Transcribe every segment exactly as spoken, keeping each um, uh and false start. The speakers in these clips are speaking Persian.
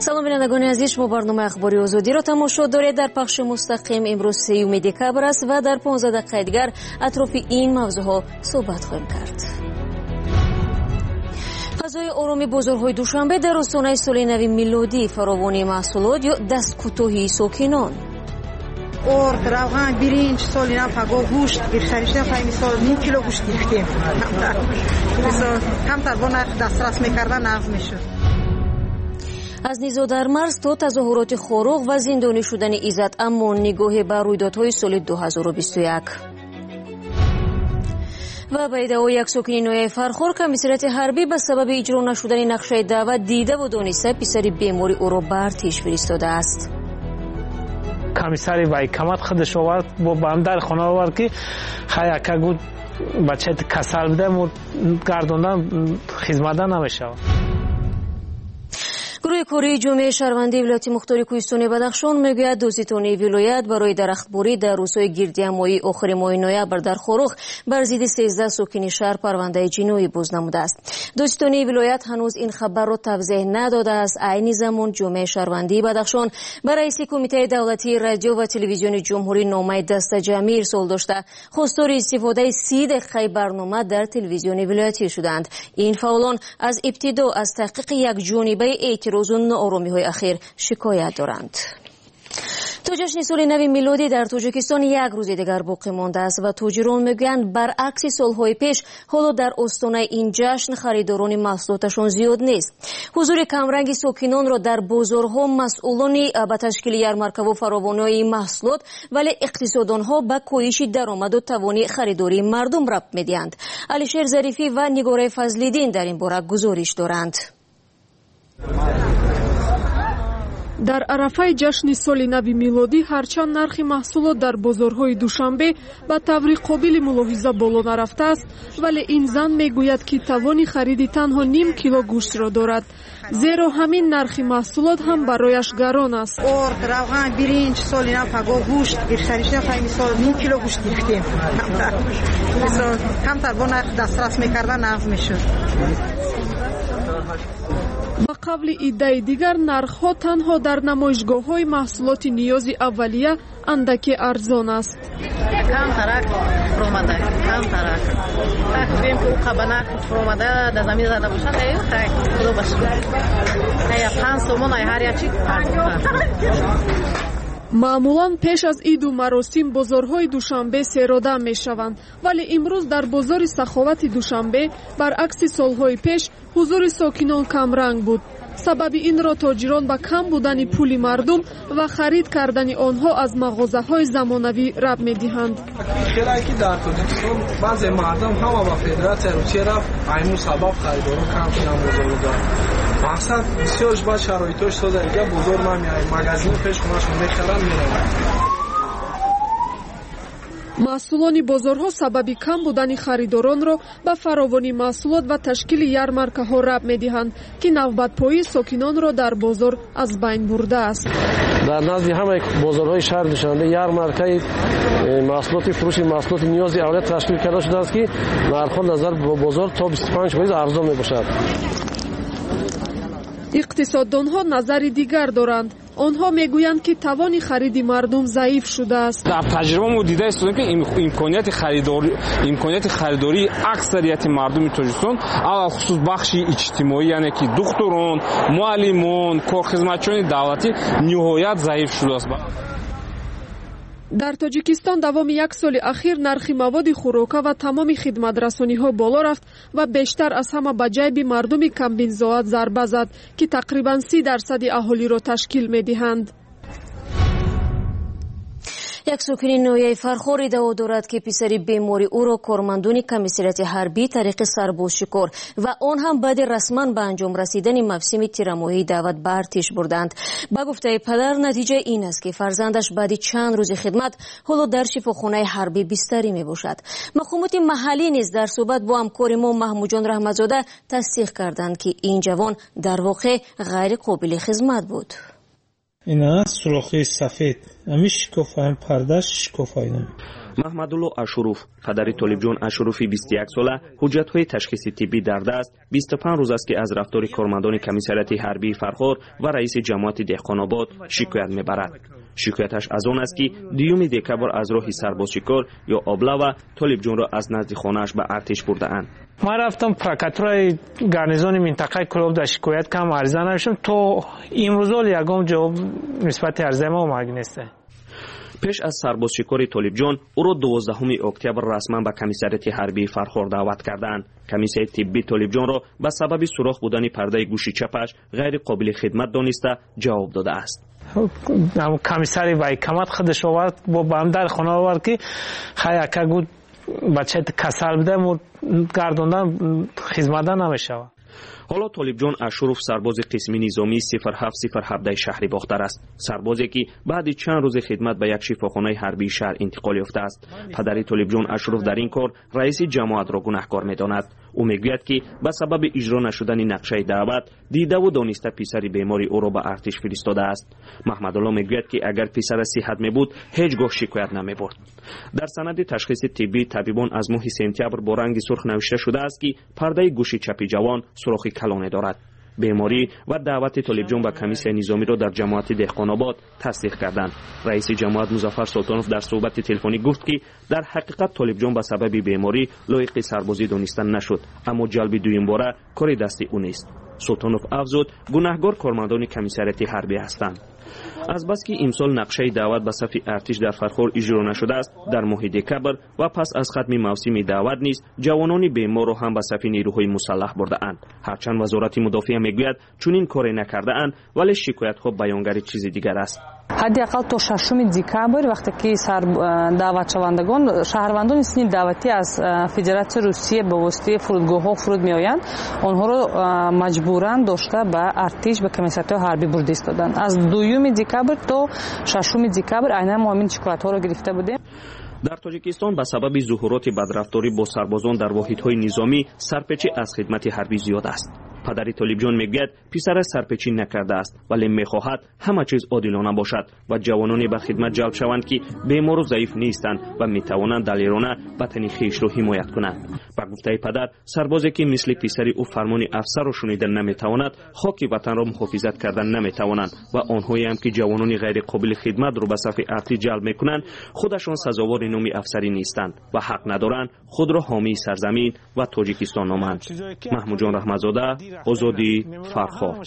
салом бинандагони азиз, шумо барнома ахбори озодиро тамошо доред. дар пахши мустақим имрӯз сеюми декабр аст ва дар понздаҳ дақиқаи дигар атрофи ин мавзӯъҳо суҳбат хоҳем кард. фазои ороми бозорҳои душанбе дар остонаи соли нави милодӣ, фаровони маҳсулот ё дасткӯтоҳии сокинон. орд, равған, биринч, соли нам паго гӯшт гирифтариштем, фай мисол ним кило гӯшт гирифтем. камтар бо нарх дастрас мекардан нағз мешуд. аз низодар марз то тазоҳуроти хоруғ ва зиндонӣ шудани Иззат Амон, нигоҳе ба рӯйдодҳои соли дуҳазору бисту як. ва ба иддао як сокини ноҳияи Фархор, комиссарияти ҳарбӣ ба сабаби иҷро нашудани нақшаи даъват дида ва дониста писари бемори ӯро ба артиш фиристодааст. комиссари вайкамат худаш овард бо бандар хона овард ки хаякагу бачаи касал буда гардондан хизматдан намешавад. гурӯҳи кории ҷомеаи шаҳрвандии вилояти мухтори кӯҳистони Бадахшон мегӯяд дӯститонаи вилоят барои дарахтборӣ дар рӯзҳои гирдиҳамоии охири моҳи ноябр дар Хорух бар зидди сенздаҳ сокини шаҳр парвандаи ҷиноӣ боз намудааст. дӯститонаи вилоят ҳанӯз ин хабарро тавзеҳ надодааст. айни замон ҷомеаи шаҳрвандии Бадахшон ба раиси кумитаи давлатии радио ва телевизиони ҷумҳурӣ номаи дастаҷамъӣ ирсол дошта хостори истифодаи си дақиқаи барнома дар телевизиони вилоятӣ шуданд. ин фаъолон аз ибтидо аз таҳқиқи якҷонибаи эътирозу нооромиҳои ахир шикоят доранд. то ҷашни соли нави милодӣ дар Тоҷикистон як рӯзи дигар боқӣ мондааст ва тоҷирон мегӯянд баръакси солҳои пеш ҳоло дар остонаи ин ҷашн харидорони маҳсулоташон зиёд нест. ҳузури камранги сокинонро дар бозорҳо масъулони ба ташкили ярмаркаву фаровонии маҳсулот, вале иқтисоддонҳо ба коҳиши даромаду тавони харидории мардум рабт медиҳанд. Алишер Зарифӣ ва Нигораи Фазлиддин дар ин бора гузориш доранд. дар арафаи ҷашни соли нави милодӣ ҳарчанд нархи маҳсулот дар бозорҳои душанбе ба таври қобили мулоҳиза боло нарафтааст, вале ин зан мегӯяд ки тавони хариди танҳо ним кило гӯштро дорад, зеро ҳамин нархи маҳсулот ҳам барояш гарон аст. орд, равған, биринч, соли нам паго гӯшт гирифтариштем, фай мисол ним кило гӯшт гирифтем. камтар бо нарх дастрас мекардан нағз мешуд. ба қавли иддаи дигар, нархҳо танҳо дар намоишгоҳҳои маҳсулоти ниёзи аввалия андаке арзон аст. камтарак фуромада, камтарак. Бем ки қабана фуромада да замин зада бошад, ай хай худо башад. Ай панҷ сомон ай ҳар якчи арзон. маъмулан пеш аз иду маросим бозорҳои душанбе серода мешаванд, вале имрӯз дар бозори саховати душанбе баръакси солҳои пеш ҳузури сокинон камранг буд. сабаби инро тоҷирон ба кам будани пули мардум ва харид кардани онҳо аз мағозаҳои замонавӣ раб медиҳанд. ки дар Тоҷикистон баъзе мардум ҳама ба Федератсияи Русия рафт, айну сабаб харидорон кам шудан бозору дорад. мақсад бисёрш ба шароитош сода дига бозор намеяд, магазини пеш хонашон мехаранд мераванд. масъулони бозорҳо сабаби кам будани харидоронро ба фаровони маҳсулот ва ташкили ярмаркаҳо раб медиҳанд, ки навбатпоии сокинонро дар бозор аз байн бурдааст. дар назди ҳамаи бозорҳои шаҳр Душанбе ярмаркаи маҳсулоти фурӯши маҳсулоти ниёзи аввалия ташкил карда шудааст, ки нархҳо назар ба бозор то бисту панҷ фоиз арзон мебошад. иқтисоддонҳо назари дигар доранд. онҳо мегӯянд ки тавони хариди мардум заиф шудааст. дар таҷриба мо дида истодем ки имконияти харидорӣ имконияти харидории аксарияти мардуми Тоҷикистон алахусус бахши иҷтимоӣ, яъне ки духтурон, муаллимон, корхизматчиёни давлатӣ ниҳоят заиф шудааст. дар Тоҷикистон давоми як соли ахир нархи маводи хӯрока ва тамоми хидматрасониҳо боло рафт ва бештар аз ҳама ба ҷайби мардуми камбинзоат зарба зад, ки тақрибан си дарсади аҳолиро ташкил медиҳанд. як сокини ноҳияи Фархор иддао дорад ки писари бемори ӯро кормандони комиссарияти ҳарбӣ тариқи сарбозшикор ва он ҳам баъди расман ба анҷом расидани мавсими тирамоҳии даъват ба артиш бурданд. ба гуфтаи падар, натиҷа ин аст ки фарзандаш баъди чанд рӯзи хидмат ҳоло дар шифохонаи ҳарбӣ бистарӣ мебошад. мақомоти маҳаллӣ низ дар суҳбат бо ҳамкори мо Маҳмудҷон Раҳматзода тасдиқ карданд ки ин ҷавон дар воқеъ ғайриқобили хизмат буд. اینا سرخی سفید همیش شکوفای پردهش شکوفای نمی. محمدالله اشروف پدر طالبجان اشروفی بیست و یک ساله حجت‌های تشخیصی طبی در دست بیست و پنج روز است که از رفتار کارمندان کمیسریات حربی فرخار و رئیس جماعت دهقان‌آباد شکایت میبرد. شکایتش از آن است که دیوم دکبر از راه سربازشکار یا آبله و طالبجان را از نزد خانه‌اش به ارتش برده‌اند. ما رفتم پرکاتورای گارنیزون منطقه کلوب در شکایت کردم، عرضه نوشتم تو امروز یگام جواب نسبت عرضه ما اومد نیست. پیش از سربازشکار طالبجان او را دوازدهم اکتبر رسما به کمیسریات حربی فرخار دعوت کردند. کمیسیه طبی طالبجان را به سبب سوراخ بودن پرده گوشی چپش غیر قابل خدمت دانسته جواب داده است. کمیسری و حکمت خودش آورد با بام در خانه آورد که خیلی گود بچه کسل بده و گردوندن خدمت نمیشه. حالا طالبجان اشروف سرباز قسمی نظامی صفر هفت صفر هفده شهری باختر است. سربازی که بعد چند روز خدمت به یک شفاخانه حربی شهر انتقال یافته است. پدر طالبجان اشروف در این کار رئیس جماعت را گناهکار می‌داند. او میگوید که به سبب اجرا نشدن نقشه دعوت دیده و دانسته پسر بیماری او را به ارتش فرستاده است. محمدالله میگوید که اگر پسر صحت میبود هیچگاه شکایت نمیبرد. در سند تشخیص طبی طبیبان از ماه سپتامبر با رنگ سرخ نوشته شده است که پرده گوشی چپ جوان سوراخ کلانه دارد. بیماری و دعوت طالبجان به کمیسیه نظامی را در جماعت دهقان‌آباد تصدیق کردند. رئیس جماعت مظفر سلطانوف در صحبت تلفنی گفت که در حقیقت طالبجان به سبب بیماری لایق سربازی دانسته نشد، اما جلب دویم باره کار دست او نیست. سلطانوف افزود گناهگار کارمندان کمیسریات حربی هستند. از بس که امسال نقشه دعوت به صف ارتش در فرخار اجرا نشده است، در ماه دکبر و پس از ختم موسم دعوت نیز جوانان بیمار را هم به صف نیروهای مسلح برده اند. هرچند وزارت مدافعه میگوید چنین کاری نکرده اند، ولی شکایت ها بیانگر چیز دیگر است. حداقل تا ششم دکبر وقتی که سر دعوت شوندگان شهروندان سنی دعوتی از فدراسیون روسیه به واسطه فرودگاه ها فرود می آیند، آنها را مجبورن داشته به ارتش به کمیسریات حربی بردست دادند. از دوم دکبر تا ششم دکبر عیناً ما همین شکایت ها را گرفته بودیم. در تاجیکستان به سبب ظهورات بدرفتاری با سربازان در واحدهای نظامی سرپیچی از خدمت حربی زیاد است. پدر طالبجان میگوید پسر سرپیچی نکرده است، ولی میخواهد همه چیز عادلانه باشد و جوانانی به خدمت جلب شوند که بیمار و ضعیف نیستند و میتوانند دلیرانه وطن خویش را حمایت کنند. به گفته پدر، سربازی که مثل پسری او فرمان افسر را شنیدن نمیتواند، خاک وطن را محافظت کردن نمیتوانند و آنهایی هم که جوانانی غیر قابل خدمت را به صف ارتش جلب میکنند خودشان سزاوار نام افسری نیستند و حق ندارند خود را حامی سرزمین و تاجیکستان نامند. محمود جان رحمتزاده، آزادی، فرخار.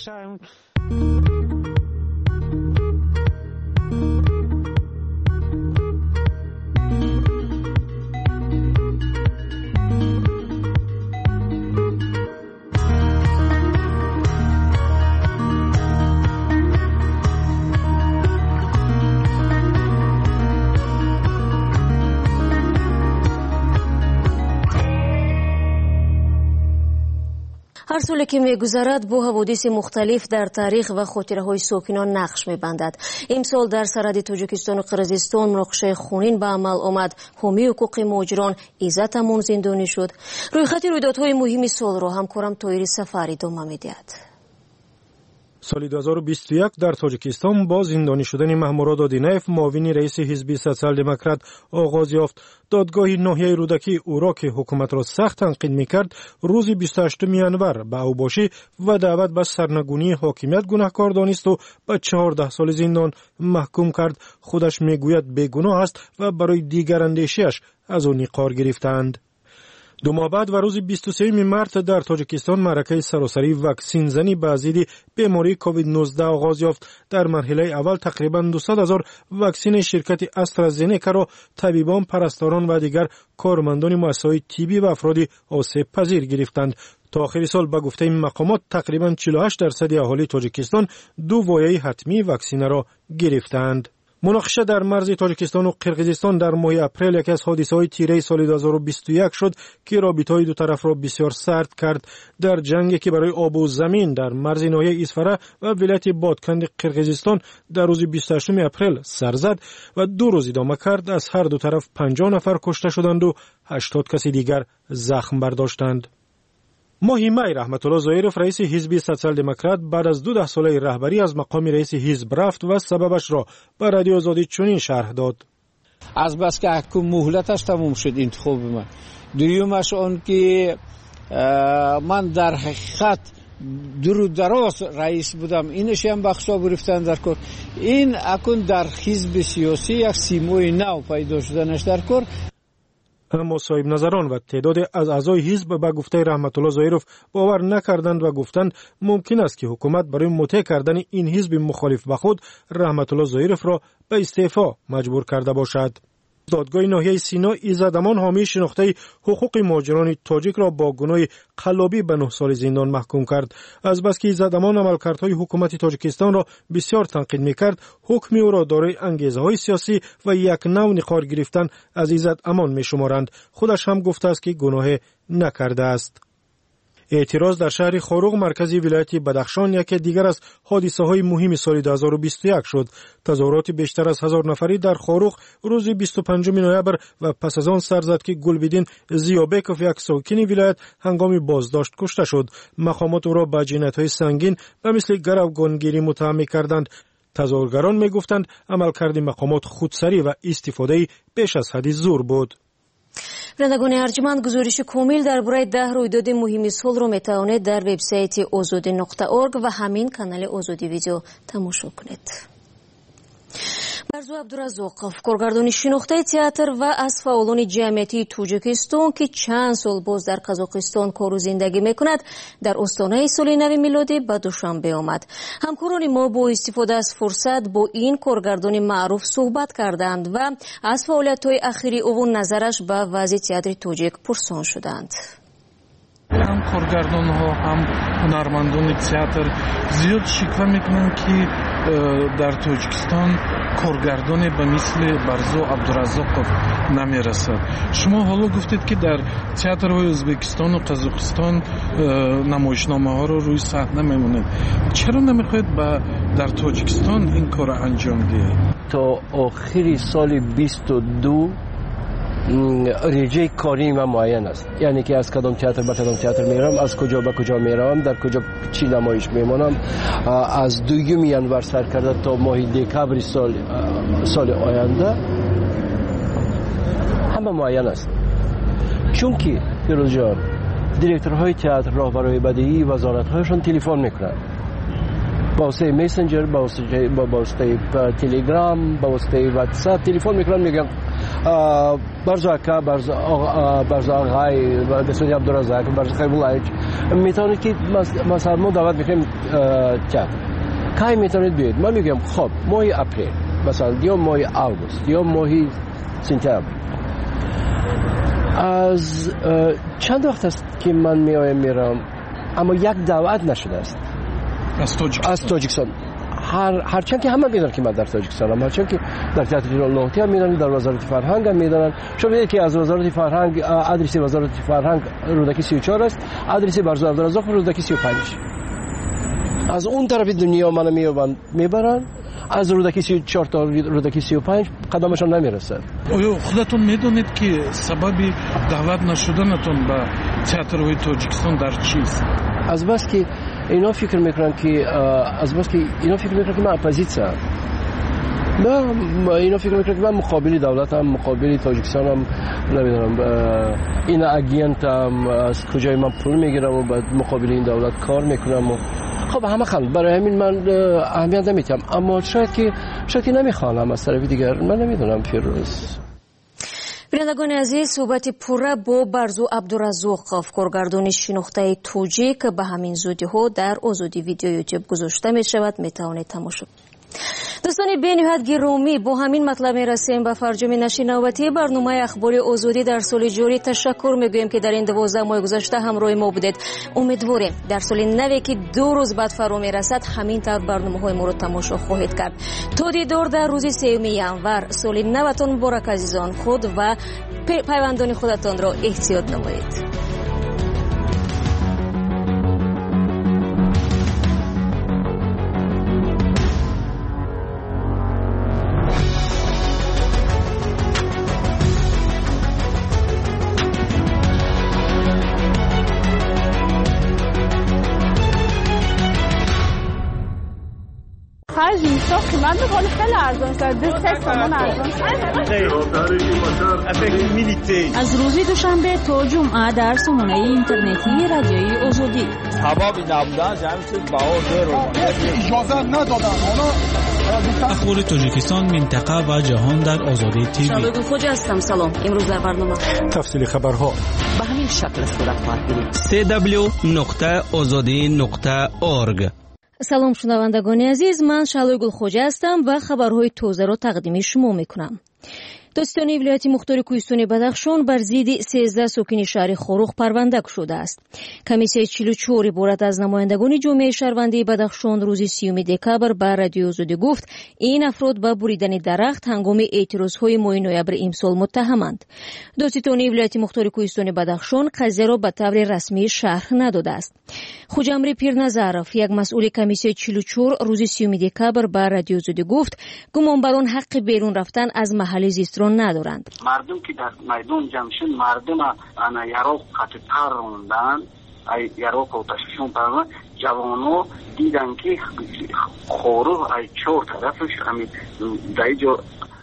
هر سالی که می‌گذرد با حوادث مختلف در تاریخ و خاطره‌های ساکنان نقش می‌بندد. امسال در سرحد تاجیکستان و قرقیزستان مناقشه خونین به عمل آمد. حامی حقوق مهاجران عزت امون زندانی شد. رویخط رویدادهای مهم سال را همکارم طاهر سفری ادامه می‌دهد. سال دو هزار و بیست و یک در تاجیکستان با زندانی شدن محمود آدینایف معاون رئیس حزب سوسیال دموکرات آغاز یافت. دادگاه ناحیه رودکی او را که حکومت را سخت تنقید می‌کرد روز بیست و هشتم ژانویه به اوباشی و دعوت به سرنگونی حاکمیت گناهکار دانست و به چهارده سال زندان محکوم کرد. خودش میگوید بیگناه است و برای دیگر اندیشیش از او نقار گرفتند. دو ماه بعد و روز بیست و سوم مارس در تاجیکستان معرکه سراسری واکسین زنی به ضد بیماری کووید نوزده آغاز یافت. در مرحله اول تقریباً دویست هزار واکسین شرکت استرازنیکا را طبیبان، پرستاران و دیگر کارمندان مؤسسات طبی و افراد آسیب پذیر گرفتند. تا آخر سال به گفته این مقامات تقریباً چهل و هشت درصد اهالی تاجیکستان دو وایه حتمی واکسین را گرفتند. مناقشه در مرز تاجیکستان و قرقیزستان در ماه اپریل یکی از حادثه‌های تیره سال دو هزار و بیست و یک شد که رابطه‌های دو طرف را بسیار سرد کرد. در جنگی که برای آب و زمین در مرز ناحیه اسفره و ولایت بادکند قرقیزستان در روز بیست و هشتم اپریل سر زد و دو روز ادامه کرد، از هر دو طرف پنجاه نفر کشته شدند و هشتاد کسی دیگر زخم برداشتند. ماهی می رحمت‌الله ظاهرов رئیس حزب سوسیال دموکرات بعد از دو ده ساله رهبری از مقام رئیس حزب رفت و سببش را به رادیو آزادی چنین شرح داد. از بس که حکم مهلتش تموم شد انتخاب من. دویمش آن که من در حقیقت درو دراز رئیس بودم، اینش هم بخشا گرفتن در کار. این اکنون در حزب سیاسی یک سیمای نو پیدا شدنش در کار. اما صاحب نظران و تعداد از اعضای حزب به گفته رحمت‌الله ظاهرов باور نکردند و گفتند ممکن است که حکومت برای مطیع کردن این حزب مخالف به خود رحمت‌الله ظاهرov را به استعفا مجبور کرده باشد. دادگاه ناحیه سینا ایزدامان حامی شناخته حقوق مهاجران تاجیک را با گناه قلابی به نه سال زندان محکوم کرد. از بس که ایزدامان عملکردهای حکومت تاجیکستان را بسیار تنقید می‌کرد، حکم او را دارای انگیزه‌های سیاسی و یک نوع نخار گرفتن از ایزدامان می‌شمارند. خودش هم گفته است که گناه نکرده است. اعتراض در شهر خاروق مرکزی ولایت بدخشان یکی دیگر از حادثه‌های مهم سال دو هزار و بیست و یک شد. تظاهرات بیشتر از هزار نفری در خاروق روز بیست و پنجم نوامبر و پس از آن سر زد که گلبدین زیابکوف یک ساکن ولایت هنگام بازداشت کشته شد. مقامات او را به جنایت‌های سنگین و مثل گروگانگیری متهم کردند. تظاهرگران می‌گفتند عملکرد مقامات خودسری و استفاده بیش از حد زور بود. بینندگان ارجمند، گزارش کامل درباره ده رویداد مهم سال را میتوانید در وبسایت آزادی نقطه اورگ و همین کانال آزادی ویدیو تماشا کنید. барзу абдуразоқов коргардони шинохтаи театр ва аз фаъолони ҷамъиятии тоҷикистон ки чанд сол боз дар қазоқистон кору зиндагӣ мекунад дар остонаи соли нави милодӣ ба душанбе омад. ҳамкорони мо бо истифода аз фурсат бо ин коргардони маъруф суҳбат карданд ва аз фаъолиятҳои ахири ӯ назараш ба вазъи театри тоҷик пурсон шуданд. ҳам коргардонҳо ҳам ҳунармандони театр зиёд шиква мекунанд ки дар тоҷикистон коргардоне ба мисли барзу абдуразоқов намерасад. шумо ҳоло гуфтед ки дар театрҳои ӯзбекистону қазоқистон намоишномаҳоро рӯи саҳна мемонед. чаро намехоҳед ба дар тоҷикистон ин корро анҷом диҳед? то охири соли бисту ду реҷаи кори ман муайян аст. яъне ки аз кадом театр ба кадом театр меравам, аз куҷо ба куҷо меравам, дар куҷо чӣ намоиш мемонам. аз дуюми январ сар карда то моҳи декабри соли соли оянда ҳама муайян аст. чунки фирӯзҷон директорҳои театр роҳбарои бадиӣ вазоратҳояшон телефон мекунанд با واسطه میسنجر، با واسطه با واسطه تلگرام، با واسطه واتساپ تلفن میکنن، میگن برزو اکا، برزو برزو آقای بسیاری عبدالرزاق، برزو خیبولایچ میتونید که مثلا ما دعوت میکنیم تئاتر. کی میتونید بیاید؟ من میگم خب ماه اپریل، مثلا یا ماه آگوست یا ماه سپتامبر. از چند وقت است که من میایم میرم، اما یک دعوت نشده است. از تاجیکستان. از تاجیکستان. هر هرچند که همه میدونن که من در تاجیکستانم، هرچند که در تئاتر لاهوتی هم میدونن، در وزارت فرهنگ هم میدونن. شما میدونید که از وزارت فرهنگ آدرس وزارت فرهنگ رودکی سی و چهار است، آدرس برزو عبدالرزاق رودکی سی و پنج. از اون طرف دنیا منو میبرن میبرن، از رودکی سی و چهار تا رودکی سی و پنج قدمشون نمیرسد. آیا خودتون میدونید که سبب دعوت نشدنتون به تئاترهای تاجیکستان در چیست؟ از بس که اینا فکر میکنن که از بس که اینا فکر میکنن که من اپوزیسیون. من اینا فکر میکنن که من مقابل دولتم، مقابل تاجیکستانم، نمیدونم اینا اگینتم، از کجای من پول میگیرم و بعد مقابل این دولت کار میکنم و خب همه خان برای همین من اهمیت نمیدم. اما شاید که شاید که نمیخوانم از طرف دیگر، من نمیدونم فیروز. بینندگان عزیز، صحبت پوره با برزو عبدالرزاقов کارگردان شناخته توجیک به همین زودی ها در آزادی ویدیو یوتیوب گذاشته می شود، می توانید تماشا. دوستان بی نهایت گرامی، با همین مطلب می رسیم به فرجام نشر نوبتی برنامه اخبار آزادی در سال جاری. تشکر می گوییم که در این دوازده ماه گذشته همراه ما بودید. امیدواریم در سال نوی که دو روز بعد فرا می رسد همین طور برنامه های ما رو تماشا خواهید کرد. تا دیدار در روز سوم ینور. سال نوتان مبارک عزیزان. خود و پیوندان خودتان را احتیاط نمایید. خرج اینستا قیمت ولی خیلی ارزان است. دو سه تومن ارزان است. از روز دوشنبه تا جمعه در سامانه اینترنتی رادیوی آزادی. سبب نبودن جمع چیز باور رو اجازه ندادن. اخبار تاجیکستان، منطقه و جهان در آزادی تیوی. شالوی خوج هستم. سلام. امروز در برنامه تفصیل خبرها به همین شکل صورت خواهد گرفت. سی دبلیو نقطه آزادی نقطه اورگ. سلام شنوندگان عزیز، من شالوی گلخوجه هستم و خبرهای تازه را تقدیم شما میکنم. دادستانی ولایت مختار کوهستان بدخشان بر ضد سیزده ساکن شهر خروخ پرونده شده است. کمیسیون چهل و چهار عبارت از نمایندگان جامعه شهروندی بدخشان روز سیوم دکبر به رادیو آزادی گفت این افراد به بریدن درخت هنگام اعتراضهای ماه نوامبر امسال متهمند. دادستانی ولایت مختار کوهستان بدخشان قضیه را به طور رسمی شرح نداده است. خوجامری پیرنظرов یک مسئول کمیسیون چهل و چهار روز سیوم دکبر به رادیو آزادی گفت گمانبران حق بیرون رفتن از محل زیست ندارند. مردم که در میدان جمع شدند، مردم انا یراق قطعتر روندن، یراق و تشکیشون پرون، جوانو دیدن که خوروه ای چهار طرفش همین در جا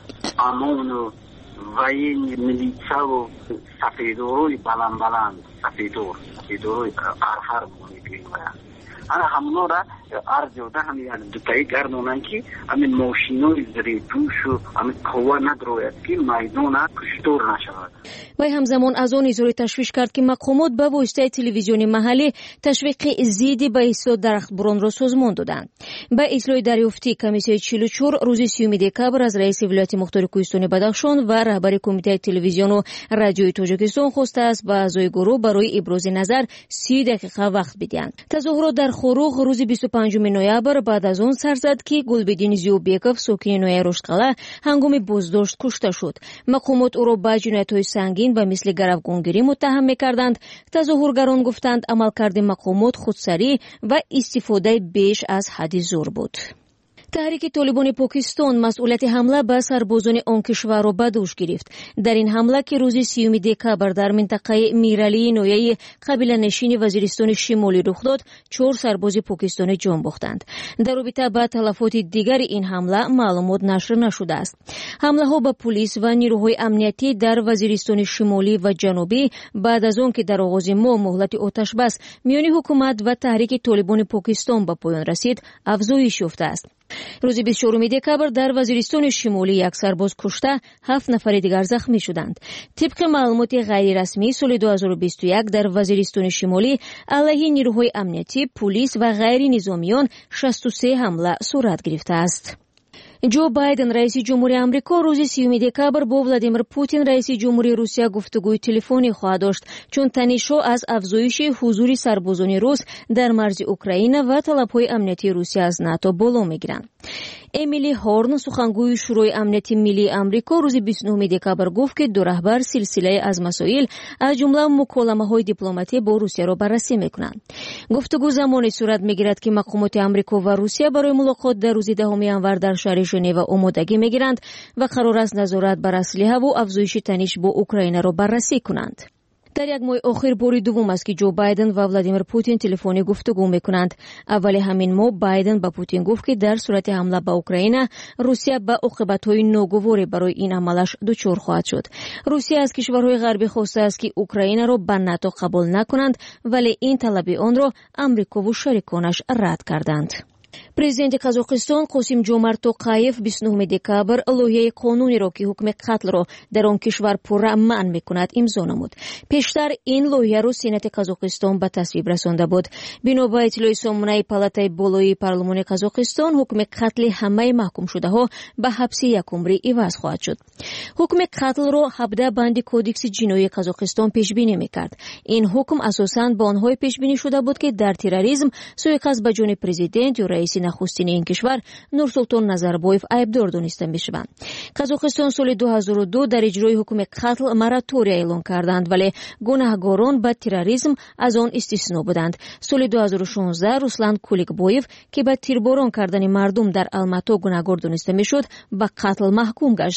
امان و وین ملیچه و سفیدوروی بلند بلند سفیدور سفیدوروی ارهر بونی انا همونا را ارجو ده همین دوتایی گردونن که همین ماشینوی زری دوش و همین قوه ندروید که میدون کشتور نشود. وی همزمان از آن اظهار تشویش کرد که مقامات به واسطه تلویزیون محلی تشویق زیادی به اصلاح درختبران را سازمان دادند. به اصلاح دریافتی کمیسیون چهل و چهار روز سیوم دکبر از رئیس ولایت مختار کوهستان بدخشان و رهبر کمیته تلویزیون و رادیوی تاجیکستان خواسته است به اعضای گروه برای ابراز نظر سی دقیقه وقت بدهند. تظاهرات در خروخ روز بیست و پنجم نوامبر بعد از آن سر زد که گلبدین زیوبیکوف ساکن نوی رشتقلعه هنگام بازداشت کشته شد. مقامات او را به جنایت‌های سنگین و مثل گروگانگیری متهم می‌کردند. تظاهرگران گفتند عملکرد مقامات خودسری و استفاده بیش از حد زور بود. تحریک طالبان پاکستان مسئولیت حمله به سربازان آن کشور را به دوش گرفت. در این حمله که روز سیوم دکبر در منطقه میرالی نویه قبیله نشین وزیرستان شمالی رخ داد، چهار سرباز پاکستانی جان باختند. در رابطه با تلفات دیگر این حمله معلومات نشر نشده است. حمله ها به پلیس و نیروهای امنیتی در وزیرستان شمالی و جنوبی بعد از آن که در آغاز ماه مهلت آتش بس میان حکومت و تحریک طالبان پاکستان به پایان رسید، افزایش یافته است. روز بیست و چهارم دکبر در وزیرستان شمالی یک سرباز کشته، هفت نفر دیگر زخمی شدند. طبق معلومات غیر رسمی سال دو هزار و بیست و یک در وزیرستان شمالی علیه نیروهای امنیتی، پلیس و غیر نظامیان شصت و سه حمله صورت گرفته است. جو بایدن رئیس جمهوری آمریکا روز سیوم دکبر با ولادیمیر پوتین رئیس جمهوری روسیه گفتگوی تلفنی خواهد داشت، چون تنش‌ها از افزایش حضور سربازان روس در مرز اوکراین و طلب‌های امنیتی روسیه از ناتو بالا می‌گیرند. امیلی هورن سخنگوی شورای امنیت ملی آمریکا روز بیست و نهم دکبر گفت که دو رهبر سلسله از مسائل از جمله مکالمه‌های دیپلماتی با روسیه را بررسی می‌کنند. گفتگو زمانی صورت می‌گیرد که مقامات آمریکا و روسیه برای ملاقات در روز دهم ژانویه در شهر ژنو آمادگی می‌گیرند و قرار است نظارت بر اسلحه و افزایش تنش با اوکراین را بررسی کنند. در یک ماه آخر باری دوم است که جو بایدن و ولادیمیر پوتین تلفنی گفتگو میکنند. اول همین ماه بایدن به پوتین گفت که در صورت حمله به اوکراین روسیه به عاقبت‌های ناگواری برای این عملش دچار خواهد شد. روسیه از کشورهای غربی خواسته است که اوکراین را به ناتو قبول نکنند، ولی این طلب آن را آمریکا و شریکانش رد کردند. پرزیدنت قزاقستان قاسم جومارت توقایف بیست و نهم دکبر لایحه قانونی را که حکم قتل را در آن کشور پررا منع می‌کند امضا نمود. پیشتر این لایحه را سنت قزاقستان به تصویب رسانده بود. بنا به اطلاع سامانه پالاتای بالای پارلمان قزاقستان، حکم قتل همه محکوم شده‌ها به حبس یک عمری عوض خواهد شد. حکم قتل را هفده بند کودکس جنایی قزاقستان پیش بینی می‌کرد. این حکم اساساً با آنها پیش بینی شده بود که در تروریسم، سوءقصد به جان پرزیدنت یا رئیس نخستین این کشور نورسلطان نظربایف ایبدار دانسته میشوند. قزاقستان سال دو هزار و دو در اجرای حکم قتل مراتوری اعلام کردند، ولی گناهکاران به تروریسم از آن استثنا بودند. سال دو هزار و شانزده روسلان کولیکبویف که به تیرباران کردن مردم در الماتو گناهکار دانسته میشد، به قتل محکوم گشت.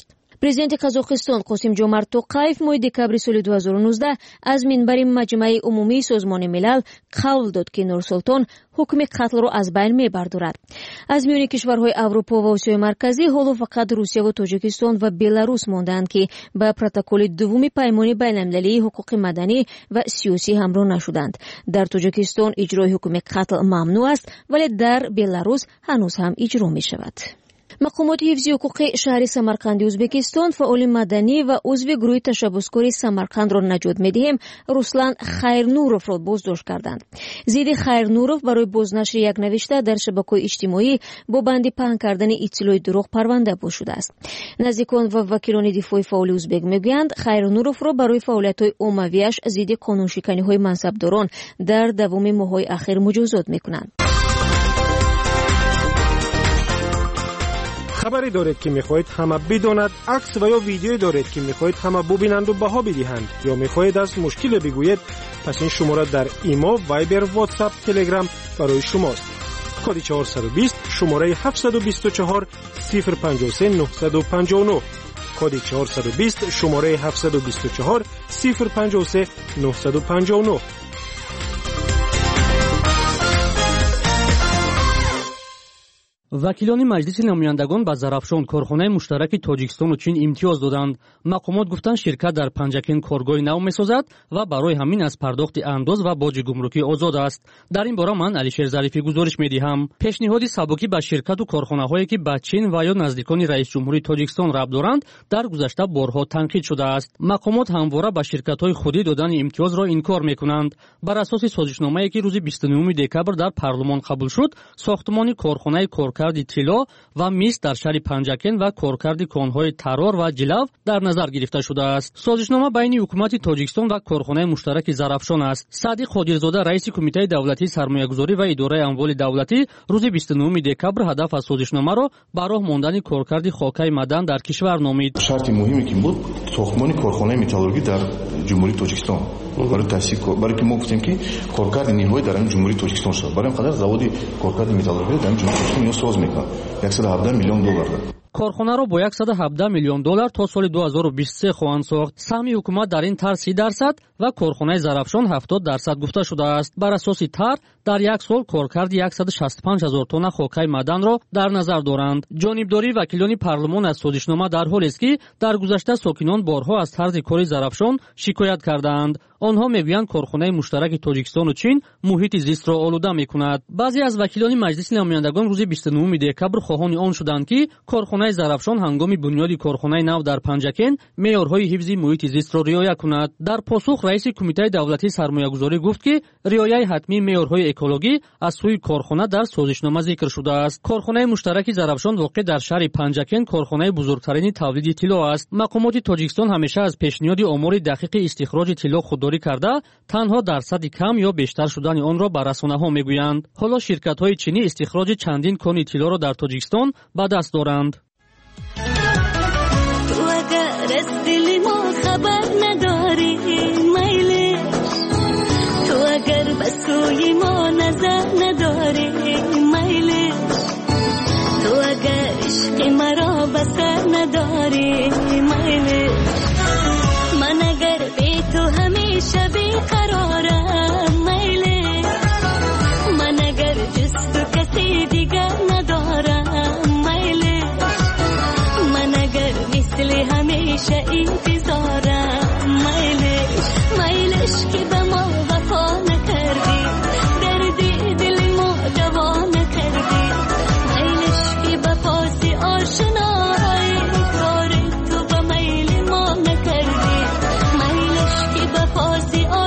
президенти қазоқистон Қосим Ҷомарт Тоқаев моҳи декабри соли ду ҳазору нуздаҳ аз минбари маҷмаи умумии созмони милал қавл дод ки Нурсултон ҳукми қатлро аз байн мебардорад. аз миёни кишварҳои Аврупо ва Осиёи марказӣ ҳоло фақат Русия ва Тоҷикистон ва Беларус мондаанд ки ба протоколи дуввуми паймони байналмилалии ҳуқуқи маданӣ ва сиёсӣ ҳамроҳ нашуданд. дар Тоҷикистон иҷрои ҳукми қатл мамнӯъ аст, вале дар Беларус ҳанӯз ҳам иҷро мешавад. мақомоти ҳифзи ҳуқуқи шаҳри Самарқанди Ӯзбекистон фаъоли маданӣ ва узви гурӯҳи ташаббускори Самарқандро наҷот медиҳем Руслан Хайрнуровро боздошт карданд. Зидди Хайрнуров барои бознашри як навишта дар шабакаҳои иҷтимоӣ бо банди паҳн кардани иттилои дурӯғ парванда боз шудааст. наздикон ва вакилони дифои фаъоли ӯзбек мегӯянд Хайрнуровро барои фаъолиятҳои оммавиаш зидди қонуншиканиҳои мансабдорон дар давоми моҳҳои ахир муҷозот мекунанд. خبری دارید که میخواهید همه بداند، عکس و یا ویدیویی دارید که میخواهید همه ببینند و بها بدهند، یا میخواهید از مشکل بگویید، پس این شماره در ایما، وایبر، واتساپ، تلگرام برای شماست. کد چهارصد و بیست شماره هفتصد و بیست و چهار صفر پنجاه و سه نهصد و پنجاه و نه. کد چهارصد و بیست شماره هفتصد و بیست و چهار صفر پنجاه و سه نهصد و پنجاه و نه. вакилони маҷлиси намояндагон ба Зарафшон корхонаи муштараки Тоҷикистону Чин имтиёз доданд. мақомот гуфтанд ширкат дар Панҷакен коргоҳи нав месозад ва барои ҳамин аз пардохти андоз ва боҷи гумрукӣ озод аст. дар ин бора ман Алишер Зарифӣ гузориш медиҳам. пешниҳоди сабукӣ ба ширкату корхонаҳое ки ба Чин ва ё наздикони раисҷумҳурии Тоҷикистон рабт доранд дар гузашта борҳо танқид шудааст. мақомот ҳамвора ба ширкатҳои худӣ додани имтиёзро инкор мекунанд. бар асоси созишномае ки рӯзи бисту нӯюми декабр дар парлумон қабул шуд, сохтмони корхонаи коркарди тилло ва мис дар шаҳри Панҷакен ва коркарди конҳои Тарор ва Ҷилав дар назар гирифта шудааст. созишнома байни ҳукумати Тоҷикистон ва корхонаи муштараки Зарафшон аст. Садиқ Ходирзода раиси кумитаи давлатии сармоягузорӣ ва идораи амволи давлатӣ рӯзи бисту нӯюми декабр ҳадаф аз созишномаро ба роҳ мондани коркарди хокаи мадан дар кишвар номид. шарти муҳиме ки буд сохтмони корхонаи металлургӣ дар ҷумҳурии Тоҷикистон барои таъсис барои ки мо гуфтем ки коркарди ниҳоӣ дар ин ҷумҳурии Тоҷикистон шуд. барои ин қадар заводи коркарди металлургӣ дар ин ҷумҳурии Тоҷикистон ё соз мекунад яксад و هفده миллион доллар. корхонаро бо яксад و ҳабдаҳ миллион доллар то соли ду ҳазору бисту се хоҳанд сохт. саҳми ҳукумат дар ин тар си дарсад ва корхонаи Зарафшон ҳафтод дарсад гуфта шудааст. бар асоси тар дар як сол коркарди яксад و шасту панҷ ҳазор тонна хокаи маданро дар назар доранд. ҷонибдории вакилони парлумон аз созишнома дар ҳолест ки дар гузашта сокинон борҳо аз тарзи кори Зарафшон шикоят кардаанд. онҳо мегӯянд корхонаи муштараки Тоҷикистону Чин муҳити зистро олуда мекунад. баъзе аз вакилони маҷлиси намояндагон рӯзи бисту нӯюми декабр хоҳони он шуданд ки корхонаи Зарафшон ҳангоми бунёди корхонаи нав дар Панҷакен меъёрҳои ҳифзи муҳити зистро риоя кунад. дар посух раиси кумитаи давлатии сармоягузорӣ гуфт ки риояи ҳатмии меъёрҳои экологӣ аз сӯи корхона дар созишнома зикр шудааст. корхонаи муштараки Зарафшон воқеъ дар шаҳри Панҷакен корхонаи бузургтарини тавлиди тилло аст. мақомоти Тоҷикистон ҳамеша аз пешниҳоди омори дақиқи истихроҷи тилло худдорӣ карда танҳо дарсади кам ё бештар шудани онро ба расонаҳо мегӯянд. ҳоло ширкатҳои чинӣ истихроҷи чандин кони тиллоро дар Тоҷикистон ба даст доранд. شبی قرارم میله من اگر جز تو کسی دیگر ندارم میله من اگر مثل همیشه انتظارم میله میلش که به ما وفا نکردی دردی دل ما دوا نکردی میلش که به پاس آشنایی کار تو به میل ما نکردی میلش که به پاس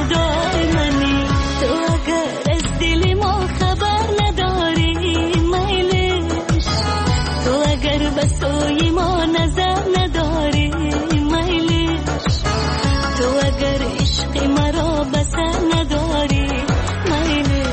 خدای منی. تو اگر از دل ما خبر نداری میلش، تو اگر به سوی ما نظر نداری میلش، تو اگر عشق مرا بسر نداری میلش.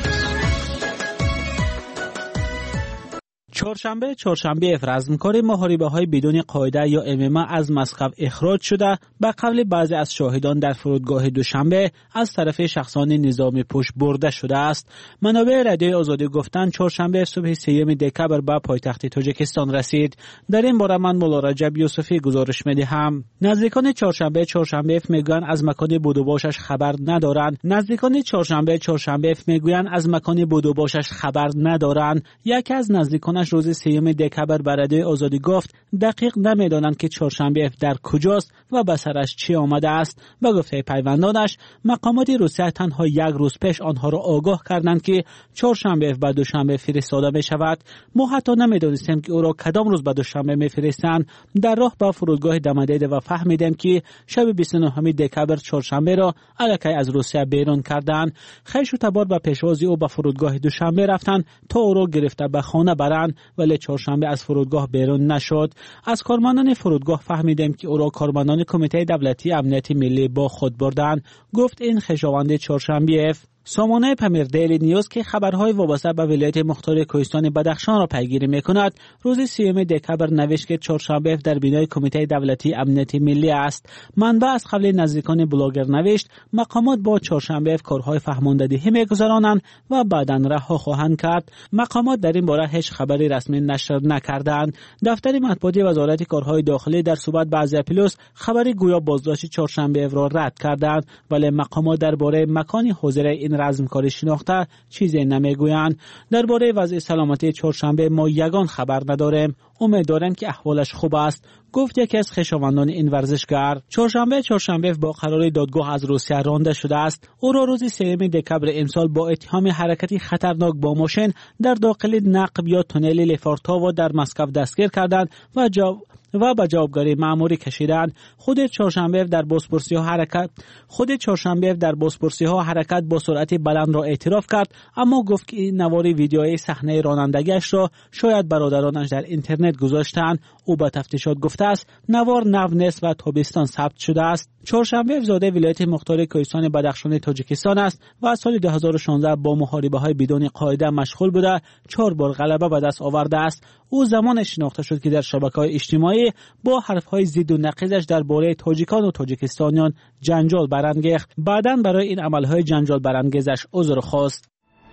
چهارشنبه چهارشنبه رزمکار محاربه‌های بدون قاعده یا ام ام ا از مسقط اخراج شده به قول بعضی از شاهدان در فرودگاه دوشنبه از طرف شخصان نظامی پشت برده شده است. منابع رادیو آزادی گفتند چهارشنبه صبح سوم دکبر به پایتخت تاجیکستان رسید. در این باره من مولا رجب یوسفی گزارش می‌دهم. نزدیکان چهارشنبه چهارشنبه میگویند از مکان بود و باشش خبر ندارند. نزدیکان چهارشنبه چهارشنبه میگویند از مکان بود و باشش خبر ندارند. یکی از نزدیکانش روز سوم دکبر به رادیو آزادی گفت دقیق نمیدانند که چهارشنبه در کجاست و به سرش چی آمده است. به گفته پیوندانش مقامات روسیه تنها یک روز پیش آنها را آگاه کردند که چهارشنبه و دوشنبه فرستاده می شود. ما حتی نمیدانستیم که او را کدام روز به دوشنبه میفرستند. در راه به فرودگاه دمدیده و فهمیدیم که شب بیست و نه دکبر چهارشنبه را الکی از روسیه بیرون کردند. خویش و تبار به پیشواز او به فرودگاه دوشنبه رفتند تا او را گرفته به خانه برند، ولی چهارشنبه از فرودگاه بیرون نشد. از کارمندان فرودگاه فهمیدیم که او را کارمندان کمیته دولتی امنیت ملی با خود بردند، گفت این خویشاوند چهارشنبه. سامانه پمیر دیلی نیوز که خبرهای وابسته به ولایت مختار کوهستان بدخشان را پیگیری می‌کند روز سوم دکبر نوشت که چهارشنبه در بینای کمیته دولتی امنیت ملی است. منبع از قبل نزدیکان بلاگر نوشت مقامات با چهارشنبه کارهای فهماندهی می‌گذرانند و بعداً رها خواهند کرد. مقامات در این باره هیچ خبری رسمی نشر نکردند. دفتر مطبوعاتی وزارت کارهای داخلی در صحبت با ازیا پلوس خبری گویا بازداشت چهارشنبه را رد کردند، ولی مقامات درباره مکان حاضر این رزمکاری شناخته چیزی نمیگویند. درباره وضع سلامتی چهارشنبه ما یگان خبر نداریم. امیدواریم که احوالش خوب است، گفت یکی از خویشاوندان این ورزشکار. چهارشنبه چهارشنبه با قرار دادگاه از روسیه رانده شده است. او را روز سوم دکبر امسال با اتهام حرکتی خطرناک با ماشین در داخل نقب یا تونل لفارتاوا در مسکو دستگیر کردند و جواب و به جوابگاری مأموری کشیدند. خود چهارشنبه در بازپرسی ها حرکت خود چهارشنبه در بازپرسی ها حرکت با سرعت بلند را اعتراف کرد، اما گفت که این نواری ویدیوی صحنه رانندگیش را شاید برادرانش در اینترنت گذاشتند. او به تفتیشات گفته است نوار نو نیست و تابستان ثبت شده است. چهارشنبه زاده ولایت مختار کوهستان بدخشان تاجیکستان است و از سال دو هزار و شانزده با محاربه های بدون قاعده مشغول بوده چهار بار غلبه به دست آورده است. او زمان شناخته شد که در شبکه‌های اجتماعی با حرف‌های ضد و نقیضش درباره تاجیکان و تاجیکستانیان جنجال برانگیخت. بعداً برای این عمل‌های جنجال برانگیزش عذر خواست.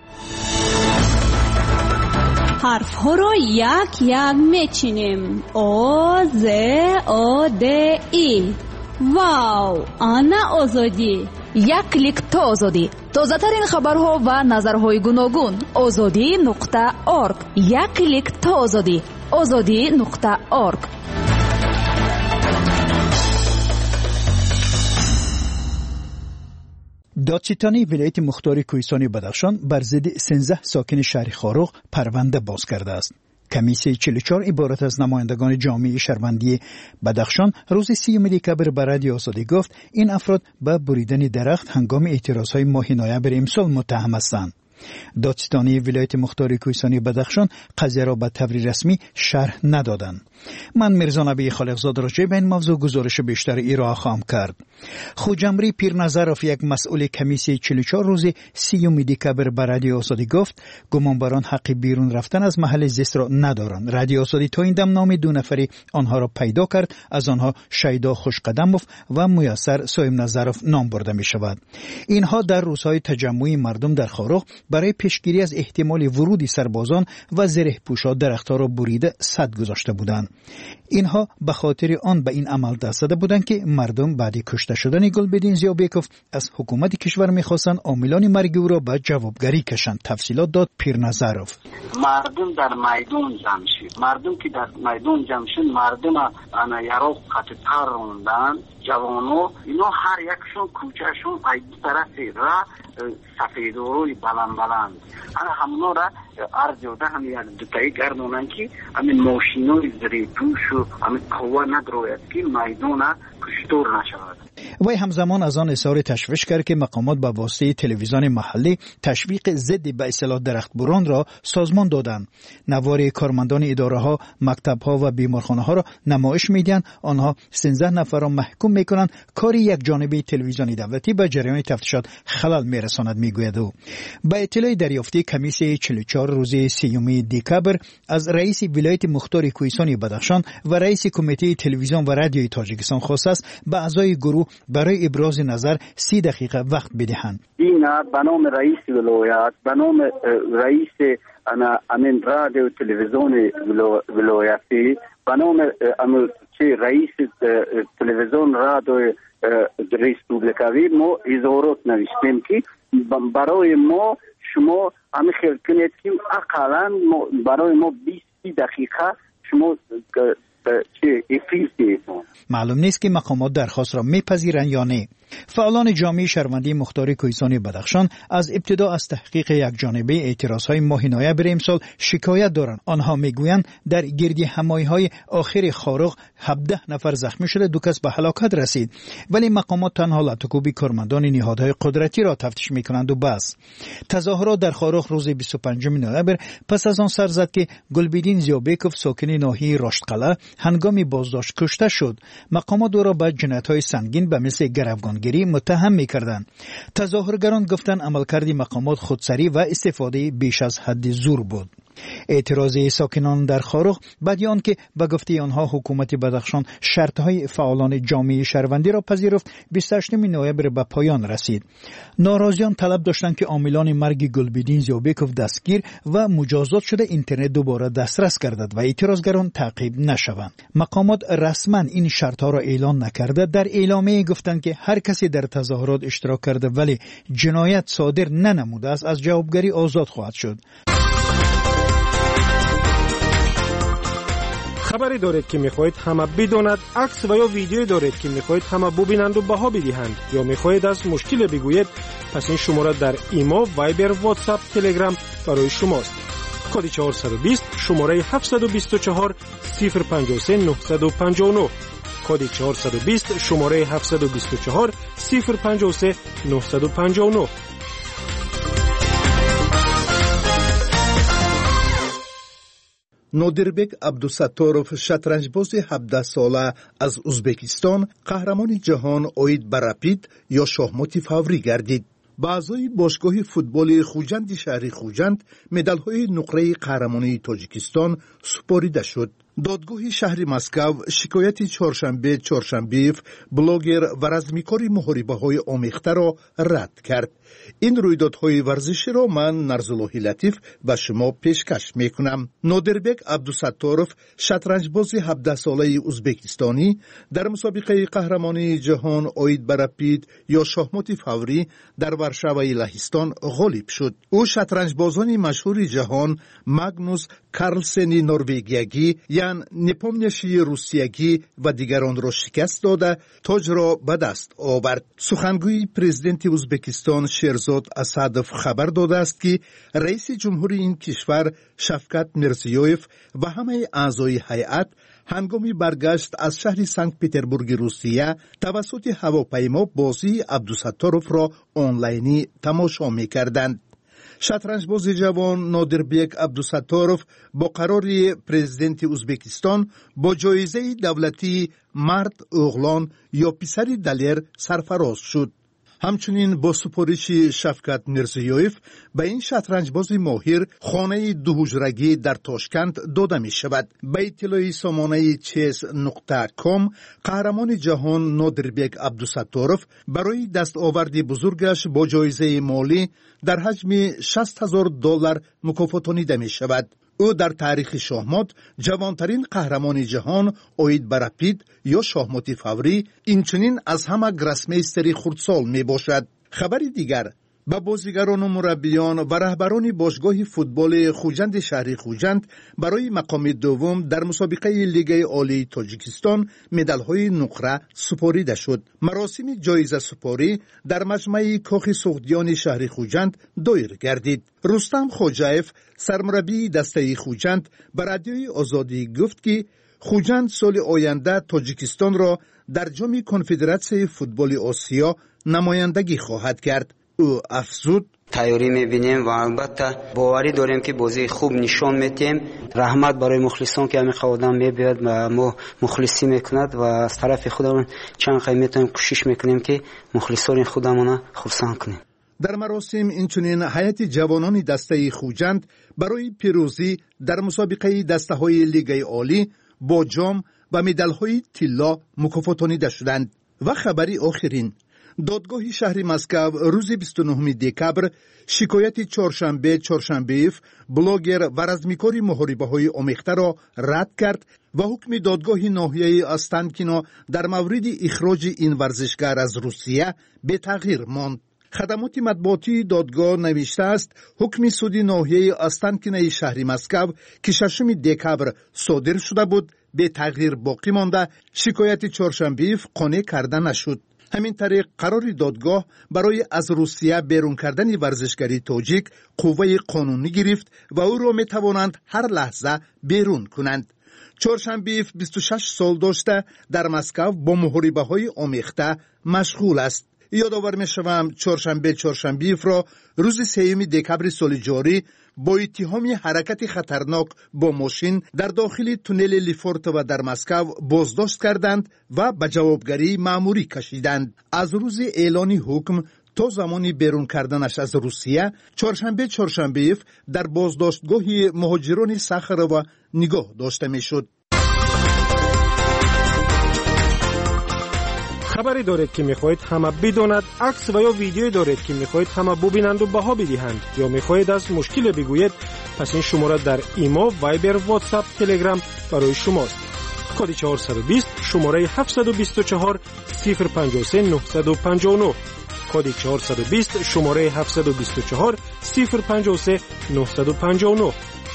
حرف‌ها رو یک یک میچینیم. او ز او د ای. واو، آنا آزادی. یک کلیک تا آزادی. تازه ترین خبرها و نظرهای گوناگون. آزادی نقطه ارگ. یک کلیک تا آزادی. آزادی نقطه ارگ. دادستانی ولایت مختار کوهستان بدخشان بر ضد سیزده ساکن شهر خاروق پرونده باز کرده است. کمیسیون چهل و چهار عبارت از نمایندگان جامعه شهروندی بدخشان روز سیوم دکبر به رادیو آزادی گفت این افراد به بریدن درخت هنگام اعتراضهای ماه نوامبر امسال متهم هستند. دادستانی ولایت مختار کوهستان بدخشان قضیه را به طور رسمی شرح ندادند. من میرزا نبی خالقزاده راجع به این موضوع گزارش بیشتر ارائه خواهم کرد. خوجمری پیرنظرов یک مسئول کمیسیون چهل و چهار روز سیوم دکبر به رادیو آزادی گفت گمانبران حق بیرون رفتن از محل زیست را ندارند. رادیو آزادی تا این دم نام دو نفری آنها را پیدا کرد، از آنها شیدا خوشقدموف و میسر صاحب نظرов نام برده می شود. اینها در روزهای تجمع مردم در خاروق برای پیشگیری از احتمال ورود سربازان و زره پوشا درختها را بریده سد گذاشته بودند. اینها به خاطر آن به این عمل دست زده بودند که مردم بعد کشته شدن گلبدین زیابیکوف از حکومت کشور می‌خواستند عاملان مرگ او را به جوابگری کشند. تفصیلات داد پیرنظرов. مردم در میدان جمع شد. مردم که در میدان جمع شد، مردم انا یارو قطار روندن، جوانو اینا هر یکشون کوچهشون از طرف را سفید و روی بلند بلند انا همونا را عرض و ده هم یک دوتایی گردونن که همین ماشینوی زری پوش و همین قوه ندروید که میدان کشتور نشود. وی همزمان از آن اظهار تشویش کرد که مقامات با واسطه تلویزیون محلی تشویق ضد به اصطلاح درختبران را سازمان دادند. نوار کارمندان اداره ها، مکتب ها و بیمارخانه ها را نمایش میدن. آنها سیزده نفر را محکوم میکنند. کاری یک جانبه تلویزیون دولتی به جریان تفتیشات خلل میرساند میگوید او. با اطلاع دریافتی کمیسیون چهل و چهار روز سیوم دکبر از رئیس ولایت مختار کوهستان بدخشان و رئیس کمیته تلویزیون و رادیوی تاجیکستان خواست است به اعضای گروه برای ابراز نظر سی دقیقه وقت بدهند. این به نام رئیس ولایت، به نام رئیس انا امین رادیو تلویزیون ولایتی، به نام چه رئیس تلویزیون رادیو ریسپوبلیکوی ما اظهارات نوشتیم که برای ما شما همه خیال کنید که اقلا برای ما بیست دقیقه شما چه افیز دید. معلوم نیست که مقامات درخواست را میپذیرند یا نه. فعالان جامعه شهروندی مختار کوهستان بدخشان از ابتدا از تحقیق یک جانبه اعتراضهای ماه نوامبر امسال شکایت دارند. آنها میگویند در گردی همایی‌های آخر خارق هفده نفر زخمی شده، دو کس به هلاکت رسید، ولی مقامات تنها لطکوبی کارمندان نهادهای قدرتی را تفتیش میکنند و بس. تظاهرات در خارق روز بیست و پنجم نوامبر پس از آن سر زد که گلبدین زیابکوف ساکن ناحیه راشدقلعه هنگام بازداشت کشته شد. مقامات او را به جنایت‌های سنگین به مثل گروگانگیری متهم می‌کردند. تظاهرگران گفتند عملکرد مقامات خودسری و استفاده بیش از حد زور بود. اعتراض ساکنان در خارق بعد آن که به گفته آنها حکومت بدخشان شرطهای فعالان جامعه شهروندی را پذیرفت بیست و هشتم نوامبر به پایان رسید. ناراضیان طلب داشتند که عاملان مرگ گلبدین زیابکوف دستگیر و مجازات شده اینترنت دوباره دسترس گردد و اعتراضگران تعقیب نشوند. مقامات رسما این شرطها را اعلان نکرده. در اعلامیه گفتند که هر کسی در تظاهرات اشتراک کرده ولی جنایت صادر ننموده است از جوابگری آزاد خواهد شد. خبری دارید که میخواهید همه بداند، عکس و یا ویدیو دارید که میخواهید همه ببینند و بها بدهند، یا میخواهید از مشکل بگویید، پس این شماره در ایما، وایبر، واتساپ، تلگرام برای شماست. کد چهارصد و بیست شماره هفتصد و بیست و چهار صفر پنجاه و سه نهصد و پنجاه و نه. کد چهارصد و بیست شماره هفتصد و بیست و چهار صفر پنجاه و سه نهصد و پنجاه و نه. نادربک عبدالستارов شطرنجباز هفده ساله از ازبکستان قهرمان جهان اوید به رپید یا شاهمات فوری گردید. به اعضای باشگاه فوتبال خوجند شهر خوجند مدال‌های نقره قهرمانی تاجیکستان سپرده شد. دادگاه شهر مسکو شکایت چهارشنبه چهارشنبیف بلاگر و رزمیکار محاربه‌های آمیخته را رد کرد. این رویدادهای ورزشی را من نرزاللهی لطیف به شما پیشکش میکنم. نادربک عبدالستارov شطرنجباز هفده ساله ازبکستانی در مسابقه قهرمانی جهان اوید به رپید یا شاهمات فوری در ورشاوه لهستان غالب شد. او شطرنجبازان مشهور جهان ماگنوس کارلسن نروژیگی، یان نپومنیاشی روسیگی و دیگران را شکست داده تاج را به دست آورد. سخنگوی پرزیدنت ازبکستان شیرزاد اسدوف خبر داده است که رئیس جمهوری این کشور شفقت میرزیویف و همه اعضای هیئت هنگامی برگشت از شهر سنت پترزبورگ روسیه توسط هواپیما بازی عبدالستارov را آنلاینی تماشا می‌کردند. شطرنجباز جوان نادربک عبدالستارov با قرار پرزیدنت ازبکستان با جایزه دولتی مرد اوغلان یا پسر دلیر سرفراز شد. همچنین با سپارش شفقت میرزیویف به این شطرنجباز ماهر خانه دو حجرگی در تاشکند داده می شود. به اطلاع سامانه چیس نقطه کام قهرمان جهان نادربک عبدالستارov برای دستاوردی بزرگش با جایزه مالی در حجم شصت هزار دلار مکافاتانیده می شود. او در تاریخ شاهمات جوانترین قهرمان جهان اوید به رپید یا شاهمات فوری اینچنین از همه گرسمیستری خردسال می باشد. خبر دیگر به بازیگران و مربیان و رهبران باشگاه فوتبال خوجند شهر خوجند برای مقام دوم در مسابقه لیگ عالی تاجیکستان مدال‌های نقره سپرده شد. مراسم جایزه سپاری در مجمع کاخ سغدیان شهر خوجند دایر گردید. رستم خوجایف سرمربی دسته خوجند به رادیوی آزادی گفت که خوجند سال آینده تاجیکستان را در جام کنفدراسیون فوتبال آسیا نمایندگی خواهد کرد. او افزود: تیاری می‌بینیم و البته باوری داریم که بازی خوب نشان میدیم. رحمت برای مخلصان که همین خودم میبیاد و ما مخلصی میکند و از طرف خودمون چند خیلی میتونیم کوشش میکنیم که مخلصان خودمون خرسند کنیم. در مراسم اینچنین هیئت جوانان دسته خوجند برای پیروزی در مسابقه دسته‌های لیگ عالی با جام و مدال‌های طلا مکافاتانیده شدند. و خبری آخرین: دادگاه شهر مسکو روز بیست و نهم دکبر شکایت چهارشنبه چهارشنبه‌ایف بلاگر و رزمیکاری محاربه‌های آمیخته را رد کرد و حکم دادگاه ناحیه استانکینا در مورد اخراج این ورزشکار از روسیه به تغییر ماند. خدمات مطبوعاتی دادگاه نوشته است حکم سود ناحیه استانکینای شهر مسکو که ششم دکبر صادر شده بود به تغییر باقی مانده، شکایت چهارشنبه‌ایف قانع کرده نشد. همین طریق قرار دادگاه برای از روسیه بیرون کردن ورزشکاری تاجیک قوه قانونی گرفت و او را می توانند هر لحظه بیرون کنند. چهارشنبه‌ایف بیست و شش سال داشته در مسکو با محاربه های آمیخته مشغول است. یادآور می شوم چهارشنبه چهارشنبه‌ایف را روز سوم دکبر سال جاری با اتهام حرکت خطرناک با ماشین در داخل تونل لیفورت و در مسکو بازداشت کردند و به جوابگری مأموری کشیدند. از روز اعلان حکم تا زمانی بیرون کردنش از روسیه، چهارشنبه چهارشنبه‌ایف در بازداشتگاه مهاجران ساخارو نگاه داشته میشد. خبری دارید که میخواهید همه بداند، عکس و یا ویدیویی دارید که میخواهید همه ببینند و بها بدهند، یا میخواهید از مشکل بگویید، پس این شماره در ایمو، وایبر، واتساپ، تلگرام برای شماست. کد چهارصد و بیست شماره هفتصد و بیست و چهار صفر پنجاه و سه نهصد و پنجاه و نه. کد چهارصد و بیست شماره هفتصد و بیست و چهار صفر پنجاه و سه نهصد و پنجاه و نه.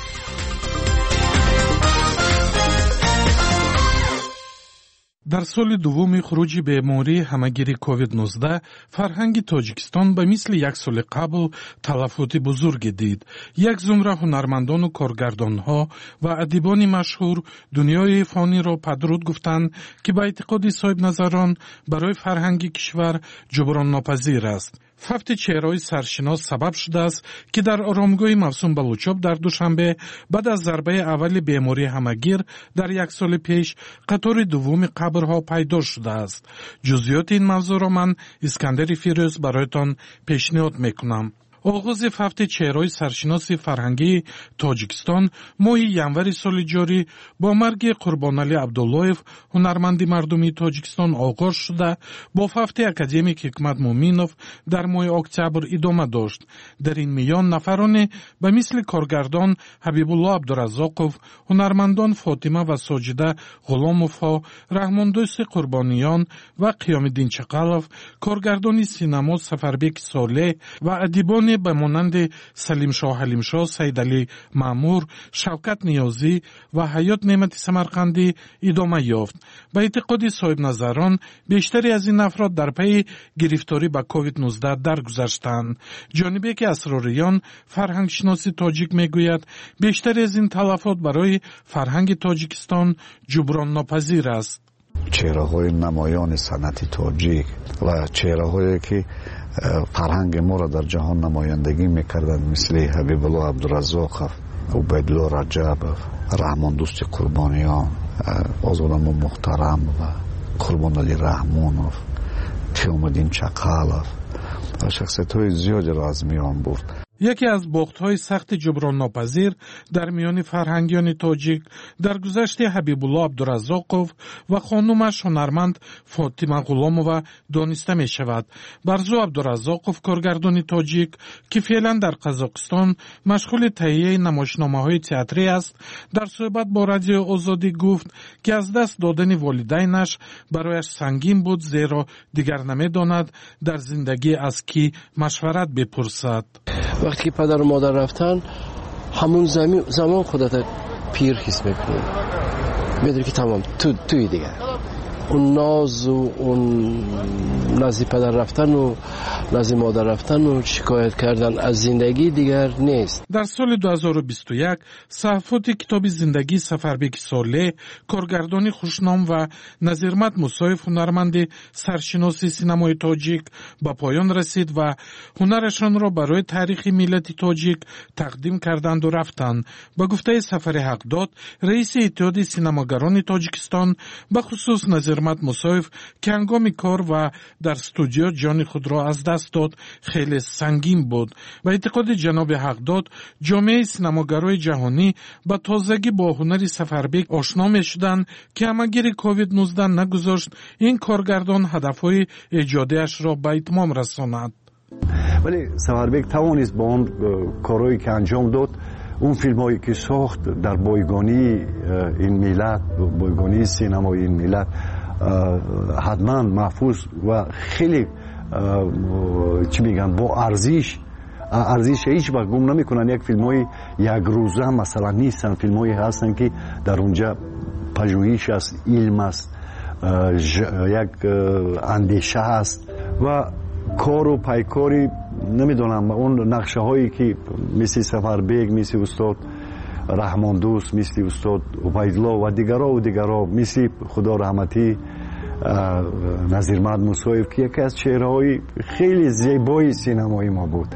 در سال دوم خروج بیماری همگیری کووید نوزده فرهنگ تاجیکستان به مثل یک سال قبل تلفات بزرگ دید. یک زمره هنرمندان و کارگردانها و ادیبان مشهور دنیای فانی را پدرود گفتند که به اعتقاد صاحب نظران برای فرهنگ کشور جبران ناپذیر است. فوت چهره‌های سرشناس سبب شده است که در آرامگاه موسوم بلوچاب در دوشنبه بعد از ضربه اول بیماری همگیر در یک سال پیش قطار دوم قبرها پیدا شده است. جزئیات این موضوع را من اسکندر فیروز برایتان پیشنهاد میکنم. آغاز فوت چهره‌های سرشناس فرهنگی تاجیکستان ماه ینور سال جاری با مرگ قربانعلی عبداللهیف هنرمند مردمی تاجیکستان آغاز شده، با فوت اکادمیک حکمت مومینوف در ماه اکتبر ادامه داشت. در این میان نفران به مثل کارگردان حبیب الله عبدالرزاقوف، هنرمندان فاطمه و ساجده غلاموفها، رحماندوست قربانیان و قیامالدین چقلوف، کارگردان سینما سفربک صالح و ادیبان به مانند سلیم شاه حلیم شاه، سید علی مامور، شوکت نیازی و حیات نعمت سمرقندی ادامه یافت. به اعتقاد صاحب نظران بیشتری از این افراد در پی گرفتاری به کووید نوزده درگذشتند. جانب که اسراریان فرهنگ شناسی تاجیک میگوید بیشتری از این تلفات برای فرهنگ تاجیکستان جبران ناپذیر است. چهره‌های نمایان صنعت تاجیک و چهره‌هایی که فرهنگ ما را در جهان نمایندگی میکردند مثل حبیب الله عبدالرزاقوف، عبیدالله رجبوف، رحماندوست قربانیان، آزادم محترم و قربانعلی رحمونوف، قیامالدین چقلوف و شخصیت‌های زیادی را از میان برد. یکی از باخت‌های سخت جبران ناپذیر در میان فرهنگیان تاجیک در گذشت حبیب الله عبدالرزاقوف و خانومش هنرمند فاطمه غلامووا دانسته می شود. برزو عبدالرزاقوف کارگردان تاجیک که فعلا در قزاقستان مشغول تهیه نمایشنامه‌های تئاتری است، در صحبت با رادیو آزادی گفت که از دست دادن والدینش برایش سنگین بود، زیرا دیگر نمی‌داند در زندگی از کی مشورت بپرسد. وقتی که پدر و مادر رفتن همون زمین زمان خودت پیر حس میکنی، میدونی که تمام تو توی دیگه اون ناز و اون نزد پدر رفتن و نزد مادر رفتن و شکایت کردن از زندگی دیگر نیست. در سال دو هزار و بیست و یک صحافت کتاب زندگی سفربک صالح، کارگردان خوشنام و نظیرمند موسیف هنرمند سرشناسی سینمای تاجیک به پایان رسید و هنرشان را برای تاریخ ملت تاجیک تقدیم کردند و رفتند. به گفته سفر حقداد، رئیس اتحاد سینماگران تاجیکستان، به خصوص نظیرمند موسیف که هنگام کار و در استودیو جان خود را از دست داد خیلی سنگین بود. به اعتقاد جناب حقداد، جامعه سینماگرای جهانی به تازگی با هنر سفربک آشنا می شدند که همگیر کووید نوزده نگذاشت این کارگردان هدفهای ایجادیش را به اتمام رساند. ولی سفربک توانست با اون کارهایی که انجام داد، اون فیلم هایی که ساخت در بایگانی این ملت، بایگانی سینمای این ملت حتما محفوظ و خیلی چی میگن با ارزش ارزش هیچ وقت گم نمیکنن. یک فیلم های یک روزه مثلا نیستن، فیلم هایی هستن که در اونجا پژوهش است، علم است، یک اندیشه است و کار و پیکاری نمیدونم اون نقشه هایی که مثل سفربک، مثل استاد رحمان دوست، مثل استاد عبیدالله و دیگرها و دیگرها، مثل خدا رحمتی نظیرمند موسیف که یکی از چهره‌های خیلی زیبای سینمای ما بود،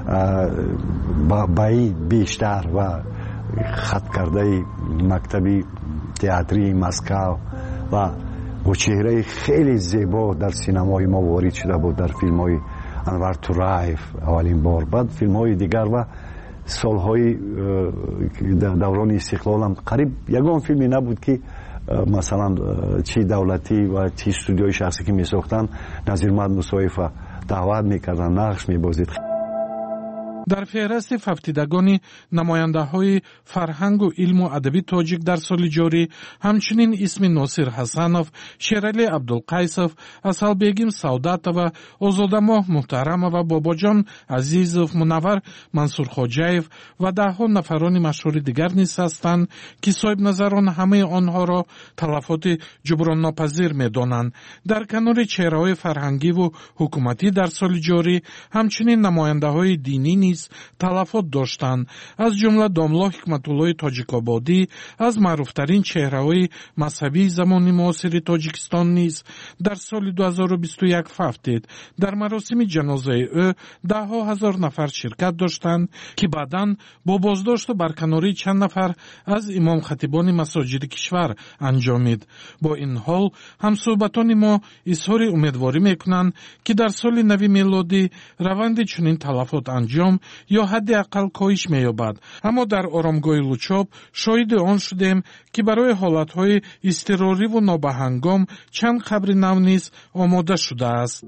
با این بیشتر و خط کرده مکتبی تئاتری مسکو و با چهره خیلی زیبا در سینمای ما وارد شده بود، در فیلم های انور تورایف اولین بار، بعد فیلم های دیگر و سالهای دوران استقلال هم قریب یگان فیلمی نبود که مثلا چی دولتی و چی استودیوی شخصی که می ساختن نظیرمند موسیف دعوت میکردن، نقش میبازید. در فهرست ففتیدگان نماینده های فرهنگ و علم و ادبی تاجیک در سال جاری همچنین اسم ناصر حسنов، شیرعلی عبدالقیسов، اسحالبегим سعودتова، озодамоҳ муҳтарамова، бобоҷон азизов، мунаввар мансурхоҷаев و دهها نفران مشهور دیگر نیز هستند که صاحب نظران همه آنها را تلفات جبران ناپذیر می‌دانند. در کنار چهره‌های فرهنگی و حکومتی در سال جاری همچنین نماینده‌های دینی نیز تلفات داشتند، از جمله داملا حکمت‌الله تاجیک‌آبادی از معروف‌ترین چهره‌های مذهبی زمان معاصر تاجیکستان نیز در سال دو هزار و بیست و یک فوتید. در مراسم جنازه او ده ها هزار نفر شرکت داشتند که بعداً با بازداشت و برکناری چند نفر از امام خطیبان مساجد کشور انجامید. با این حال همصحبتان ما اظهار امیدواری میکنند که در سال نو میلادی روند چنین تلفات انجام یا حداقل کاهش می‌یابد. اما در آرامگاه لوچاب شاهد آن شدیم که برای حالت‌های اضطراری و نابهنگام چند قبر نو نیز آماده شده است.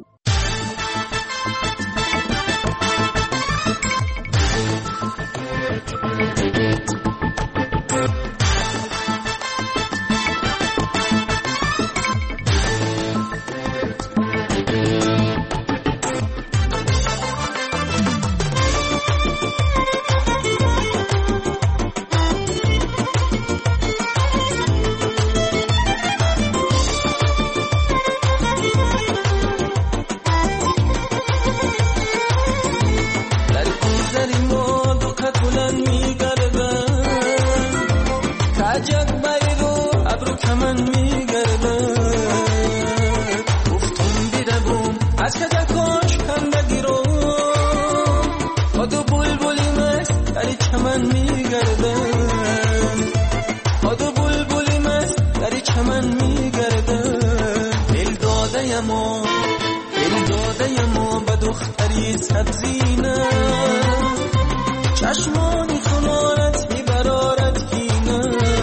چشمانی کمانت میبرارد کینه،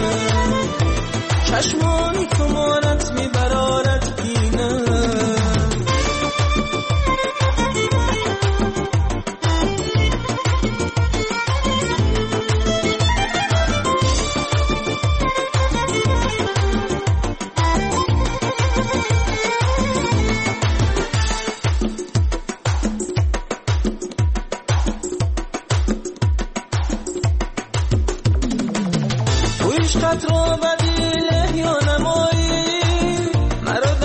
چشمانی کمانت میبرارد کینه. عشقت را بدیله یا نمایی، مرا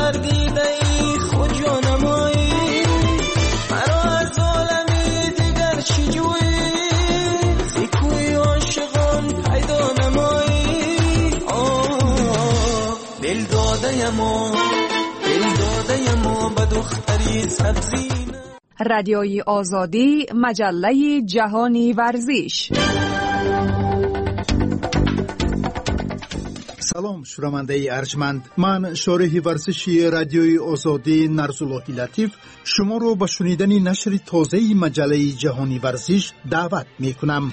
دختری سبزینه. رادیوی آزادی، مجله جهانی ورزش. سلام شنونده ارجمند، من شارح ورزشی رادیوی آزادی نرسولوحی لطیف شما رو به شنیدن نشر تازه مجله جهانی ورزش دعوت می کنم.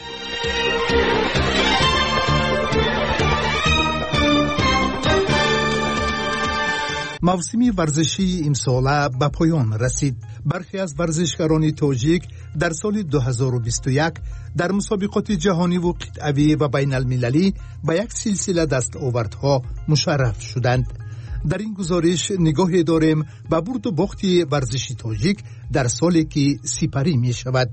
موسم ورزشی امسال به پایان رسید. برخی از ورزشکاران تاجیک در سال دو هزار و بیست و یک در مسابقات جهانی و قطعی و بین المللی به یک سلسله دستاوردها مشرف شدند. در این گزارش نگاهی داریم به برد و باخت ورزشی تاجیک در سالی که سپری می شود.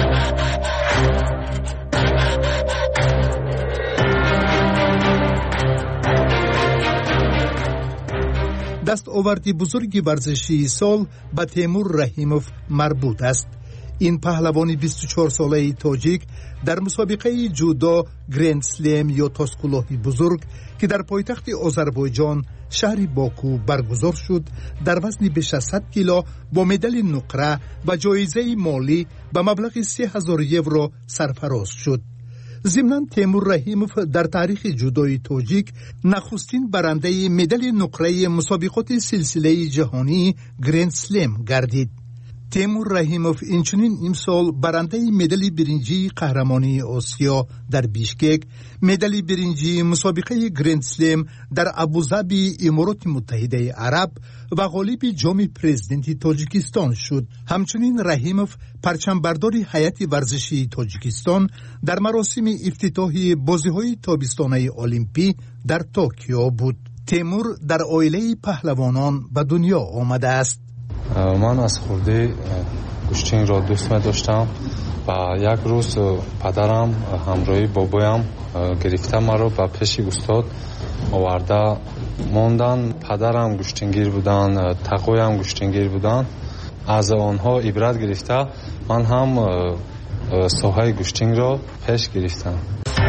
دستاوردی بزرگ ورزشی سال به تیمور رحیموف مربوط است. این پهلوان بیست و چهار ساله تاجیک در مسابقه جودو گرند سلم یا تاسکولوهی بزرگ که در پایتخت آذربایجان شهر باکو برگزار شد در وزن بیش از صد کیلو با مدال نقره و جایزه مالی به مبلغ سه هزار یورو سرفراز شد. ضمناً تیمور رحیموف در تاریخ جودوی تاجیک نخستین برنده مدال نقره مسابقات سلسله جهانی گرند سلم گردید. تیمور رحیموف اینچنین امسال برنده مدال برنجی قهرمانی آسیا در بیشکک، مدال برنجی مسابقه گرند سلم در ابوظبی امارات متحده عرب و غالب جام پرزیدنت تاجیکستان شد. همچنین رحیموف پرچم برداری هیئت ورزشی تاجیکستان در مراسم افتتاحی بازی‌های تابستانه المپی در توکیو بود. تیمور در عائله پهلوانان به دنیا آمده است. من از خورده گوشتین را دوست می داشتم و یک روز پدرم همراهی بابایم گرفته مرا به پیش استاد آورده موندن. پدرم گوشتینگیر بودن، تقویم گوشتینگیر بودن. از آنها عبرت گرفته من هم ساحه گوشتینگ را پیش گرفتم.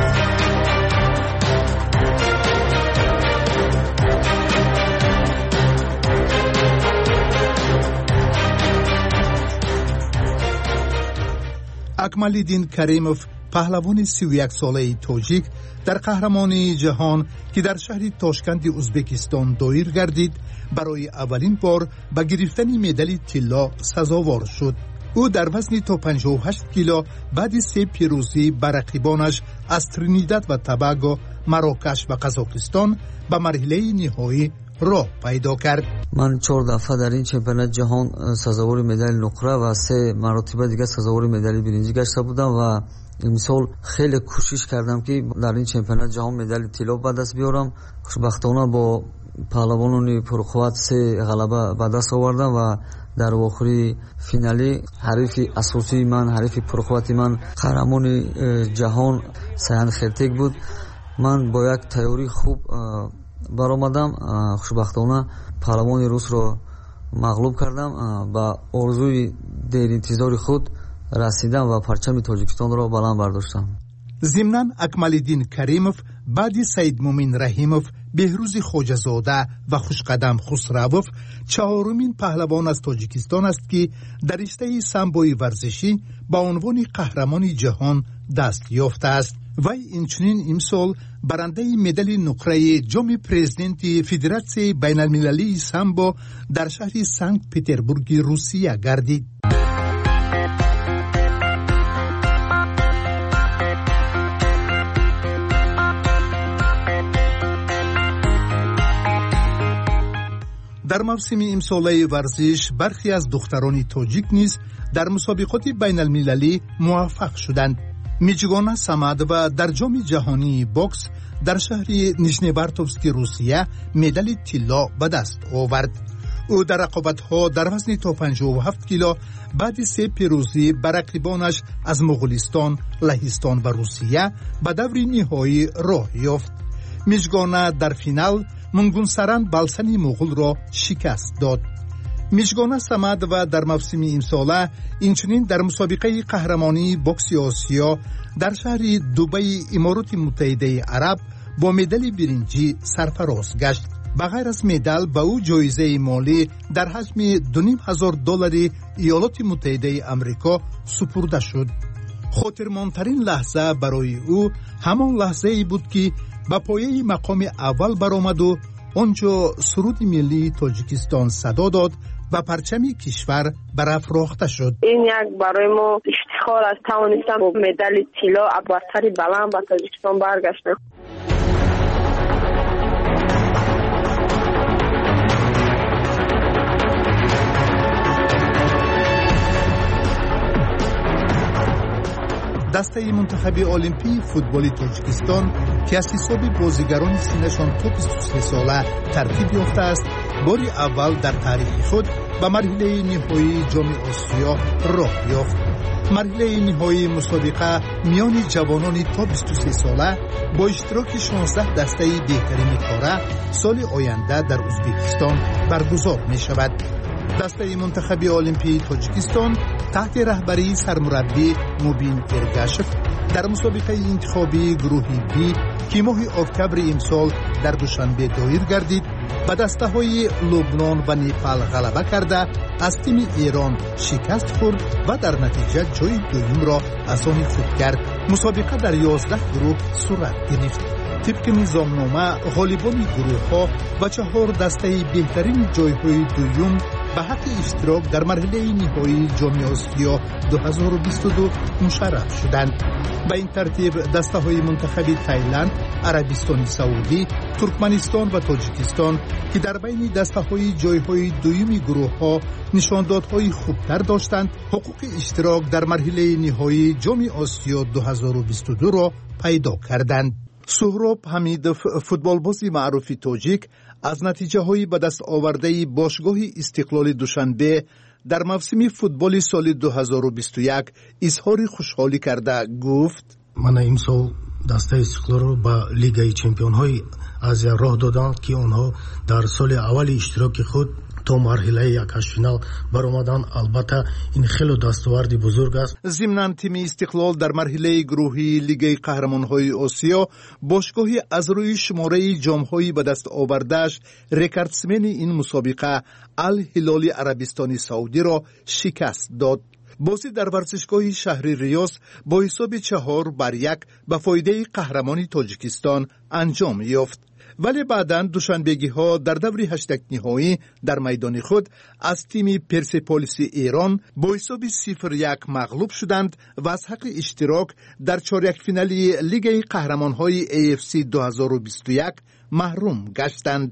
اکمالدین کریموف پهلوان سی و یک ساله تاجیک در قهرمانی جهان که در شهر تاشکند ازبکستان دایر گردید برای اولین بار به گرفتن مدال طلا سزاوار شد. او در وزن تا پنجاه و هشت کیلو بعد سه پیروزی بر رقیبانش از ترینیداد و توباگو، مراکش و قزاقستان به مرحله نهایی راه پیدا کرد. من چهار دفعه در این چمپیونات جهان سزاوار مدال نقره و سه مرتبه دیگه سزاوار مدال برنجی گشته بودم و امسال خیلی کوشش کردم که در این چمپیونات جهان مدال طلا به دست بیارم. خوشبختانه با پهلوانان پرقوت سه غلبه به دست آوردم و در آخری فینالی حریف اساسی من، حریف پرقوت من قهرمان جهان سیان خرتک بود. من با یک تیاری خوب برآمدم. خوشبختانه پهلوان روس را مغلوب کردم. با آرزوی دیر انتظار خود رسیدم و پرچم تاجیکستان را بلند برداشتم. ضمناً اکمالدین کریموف بعد سید مومن رحیموف، بهروز خواجه‌زاده و خوشقدم خسروف چهارمین پهلوان از تاجیکستان است که در رشته سامبوی ورزشی با عنوان قهرمان جهان دست یافته است. وی اینچنین امسال برنده مدال نقره جام پرزیدنت فدراسیون بین المللی سامبو در شهر سنت پترزبورگ روسیه گردید. در موسم امساله ورزش برخی از دختران تاجیک نیز در مسابقات بین المللی موفق شدند. میجگانا سمد و در جام جهانی بوکس در شهر نیژنیوارتوفسک روسیه مدال طلا به دست آورد. او در رقابت‌ها در وزن تا پنجاه و هفت کیلو بعد سه پیروزی بر رقیبانش از مغولستان، لهستان و روسیه به دور نهایی راه یافت. میجگانا در فینال منگونسران بالسن مغول را شکست داد. میجگانا سمد و در موسم امساله اینچنین در مسابقه قهرمانی بوکس آسیا در شهر دبی امارات متحده عرب با مدال برنجی سرفراز گشت. به غیر از مدال به او جایزه مالی در حجم دو و نیم هزار دلار ایالات متحده آمریکا سپرده شد. خاطرماندترین لحظه برای او همان لحظه ای بود که به پایه مقام اول برآمد و آنجا سرود ملی تاجیکستان صدا داد و پرچم کشور برافراخته شد. این یک برای ما افتخار است توانستم با مدال طلا برتری بلند به تاجیکستان برگشتم. دسته منتخب المپی فوتبال تاجیکستان که از حساب بازیگران سنشان تا بیست و سه ساله ترتیب یافته است، بار اول در تاریخ خود به مرحله نهایی جام آسیا راه یافت. مرحله نهایی مسابقه میان جوانان تا بیست و سه ساله با اشتراک شانزده دسته بهترین کاره سال آینده در ازبکستان برگزار می شود. دسته منتخب المپی تاجیکستان تحت رهبری سرمربی موبین ارگاشف در مسابقه انتخابی گروهی بی که ماه اکتبر امسال در دوشنبه دایر گردید به دسته های لبنان و نیپال غلبه کرده از تیم ایران شکست خورد و در نتیجه جای دوم را از آن خود کرد. مسابقه در یازده گروه صورت گرفت. طبق نظامنامه غالبان گروه ها و چهار دسته بهترین جایهای دوم به حق اشتراک در مرحله نهایی جام آسیا دو هزار و بیست و دو مشرف شدند. به این ترتیب دسته های منتخب تایلند، عربستان سعودی، ترکمنستان و تاجیکستان که در بین دسته های جایهای دوم گروه ها نشاندادهای خوبتر داشتند، حقوق اشتراک در مرحله نهایی جام آسیا دو هزار و بیست و دو را پیدا کردند. سهراب حمید فوتبالباز معروف تاجیک از نتیجه های به دست آورده باشگاه استقلال دوشنبه در موسم فوتبال سال دو هزار و بیست و یک اظهار خوشحالی کرده گفت: من امسال دسته استقلال رو به لیگ چمپیون های آسیا راه دادند که آنها در سال اول اشتراک خود تا مرحله یکش فینال برآمدند. البته این خیلی دستاورد بزرگ است. ضمناً تیم استقلال در مرحله گروهی لیگ قهرمان‌های آسیا باشگاهی از روی شماره جام‌های به دست آورده‌اش رکوردسمن این مسابقه الهلال عربستان سعودی را شکست داد. بازی در ورزشگاه شهر ریاض با حساب چهار بر یک به فایده قهرمانی تاجیکستان انجام یافت. ولی بعداً دوشنبگی ها در دور هشتگ نهایی در میدان خود از تیم پرسپولیس ایران با حساب صفر یک مغلوب شدند و از حق اشتراک در چهارده فینالی لیگ قهرمان‌های ای اف سی دو هزار و بیست و یک محروم گشتند.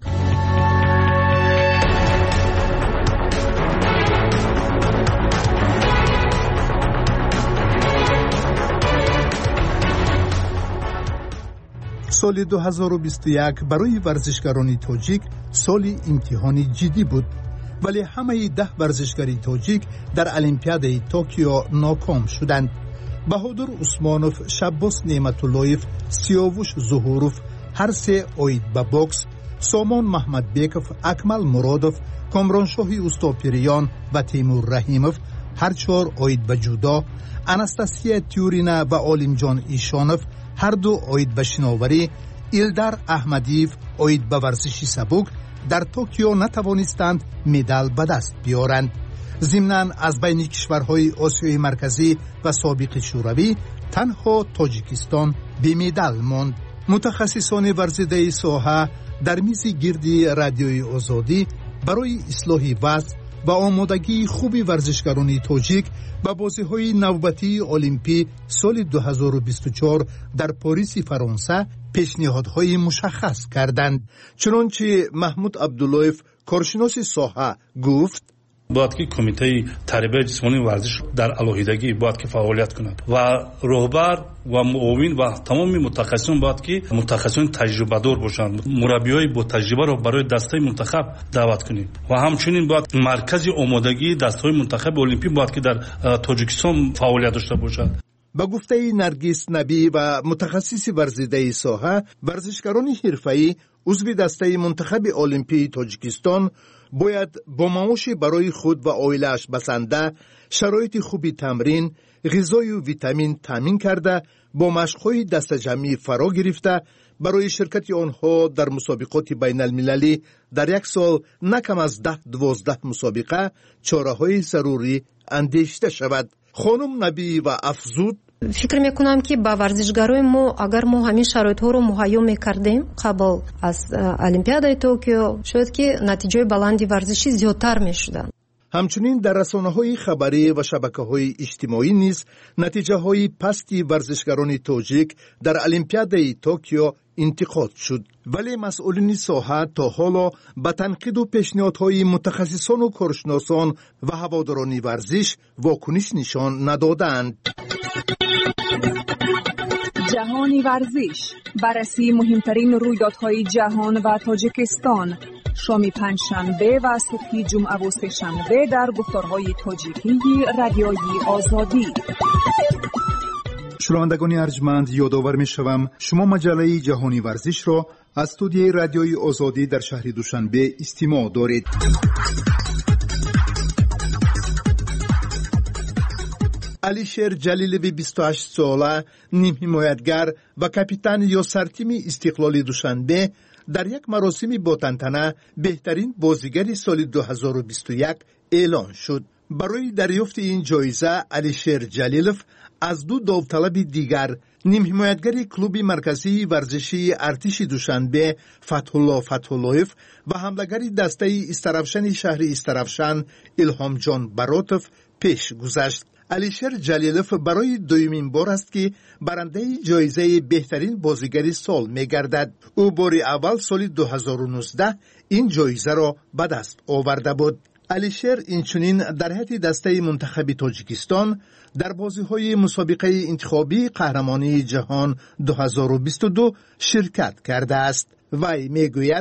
سال دو هزار و بیست و یک برای ورزشکاران تاجیک سال امتحانی جدی بود، ولی همه ده ورزشکاری تاجیک در المپیاد توکیو ناکام شدند. بهادر عثمانوف، شباس نعمتاللهیف، سیاوش ظهوروف هر سه اوید به بوکس، سامان محمد بیکوف، اکمل مرادوف، کامرانشاهی استاپیریان و تیمور رحیموف هر چهار اوید به جودو، انستاسیا تیورینا و عالمجان ایشانوف هر دو اوید به شناوری، ایلدر احمدیف اوید به ورزش سبک در توکیو نتوانستند مدال به دست بیارند. ضمناً از بین کشورهای آسیای مرکزی و سابق شوروی تنها تاجیکستان بی مدال ماند. متخصصان ورزیده ساحه در میز گردی رادیوی آزادی برای اصلاح وضع و آمادگی خوبی ورزشکاران تاجیک به بازی‌های نوبتی المپی سال دو هزار و بیست و چهار در پاریس فرانسه پیشنهادهای مشخص کردند. چنانچه محمود عبداللهیف کارشناس ساحه گفت: باید که کمیته تربیت جسمانی ورزش در علاهیدگی باید که فعالیت کند و رهبر و معاون و تمام متخصصان باید که متخصصان تجربه دار باشند. مربیای با تجربه را برای دسته منتخب دعوت کنیم و همچنین باید مرکز آمادگی دسته منتخب المپی باید که در تاجیکستان فعالیت داشته باشد. با گفته نرگس نبی و متخصص ورزیده ساحه، ورزشکاران حرفه‌ای عضو دسته منتخب المپی تاجیکستان باید با معاش برای خود و عائله‌اش بسنده شرایط خوبی تمرین، غذای و ویتامین تامین کرده با مشق‌های دست جمعی فرا گرفته برای شرکت آنها در مسابقات بین المللی در یک سال نکم از ده دوازده مسابقه چاره‌های ضروری اندیشیده شود. خانم نبی و افزود: فکر میکنم که با ورزشکارای ما اگر ما همین شرایط ها رو مهیا میکردیم قبل از المپیادای توکیو شاید که نتیجه بلندی ورزشی زیادتر میشدن. همچنین در رسانه‌های خبری و شبکه‌های اجتماعی نیز نتیجه‌های پستی ورزشکاران تاجیک در المپیادای توکیو انتقاد شد، ولی مسئولین ساحه تا حالا به تنقید و پیشنهادهای متخصصان و کارشناسان و هواداران ورزش واکنش نشان ندادند. جهانی ورزش، بررسی مهمترین رویدادهای جهان و تاجیکستان، شام پنجشنبه و صبح جمعه و سه‌شنبه در گفتارهای تاجیکی رادیوی آزادی. شنوندگان ارجمند، یادآور می‌شوم شما مجله جهانی ورزش را از استودیوی رادیوی آزادی در شهر دوشنبه استماع دارید. علیشیر جلیلوی بیست و هشت ساله، نیم حمایتگر و کاپیتان یا سرتیم استقلال دوشنبه در یک مراسم با تنتنه بهترین بازیگر سال دو هزار و بیست و یک اعلان شد. برای دریافت این جایزه علیشیر جلیلوف از دو داوطلب دیگر، نیم حمایتگر کلوب مرکزی ورزشی ارتش دوشنبه فتح‌الله فتح‌اللهیف و حمله‌گر دسته استرافشن شهر استرافشن الهام جان براتوف پیش گذشت. علیشیر جلیلوف برای دومین بار است که برنده جایزه بهترین بازیگر سال می‌گردد. او بار اول سال دو هزار و نوزده این جایزه را به دست آورده بود. علیشیر اینچنین در هیئت دسته منتخب تاجیکستان در بازی‌های مسابقه انتخابی قهرمانی جهان دو هزار و بیست و دو شرکت کرده است. وی میگوید: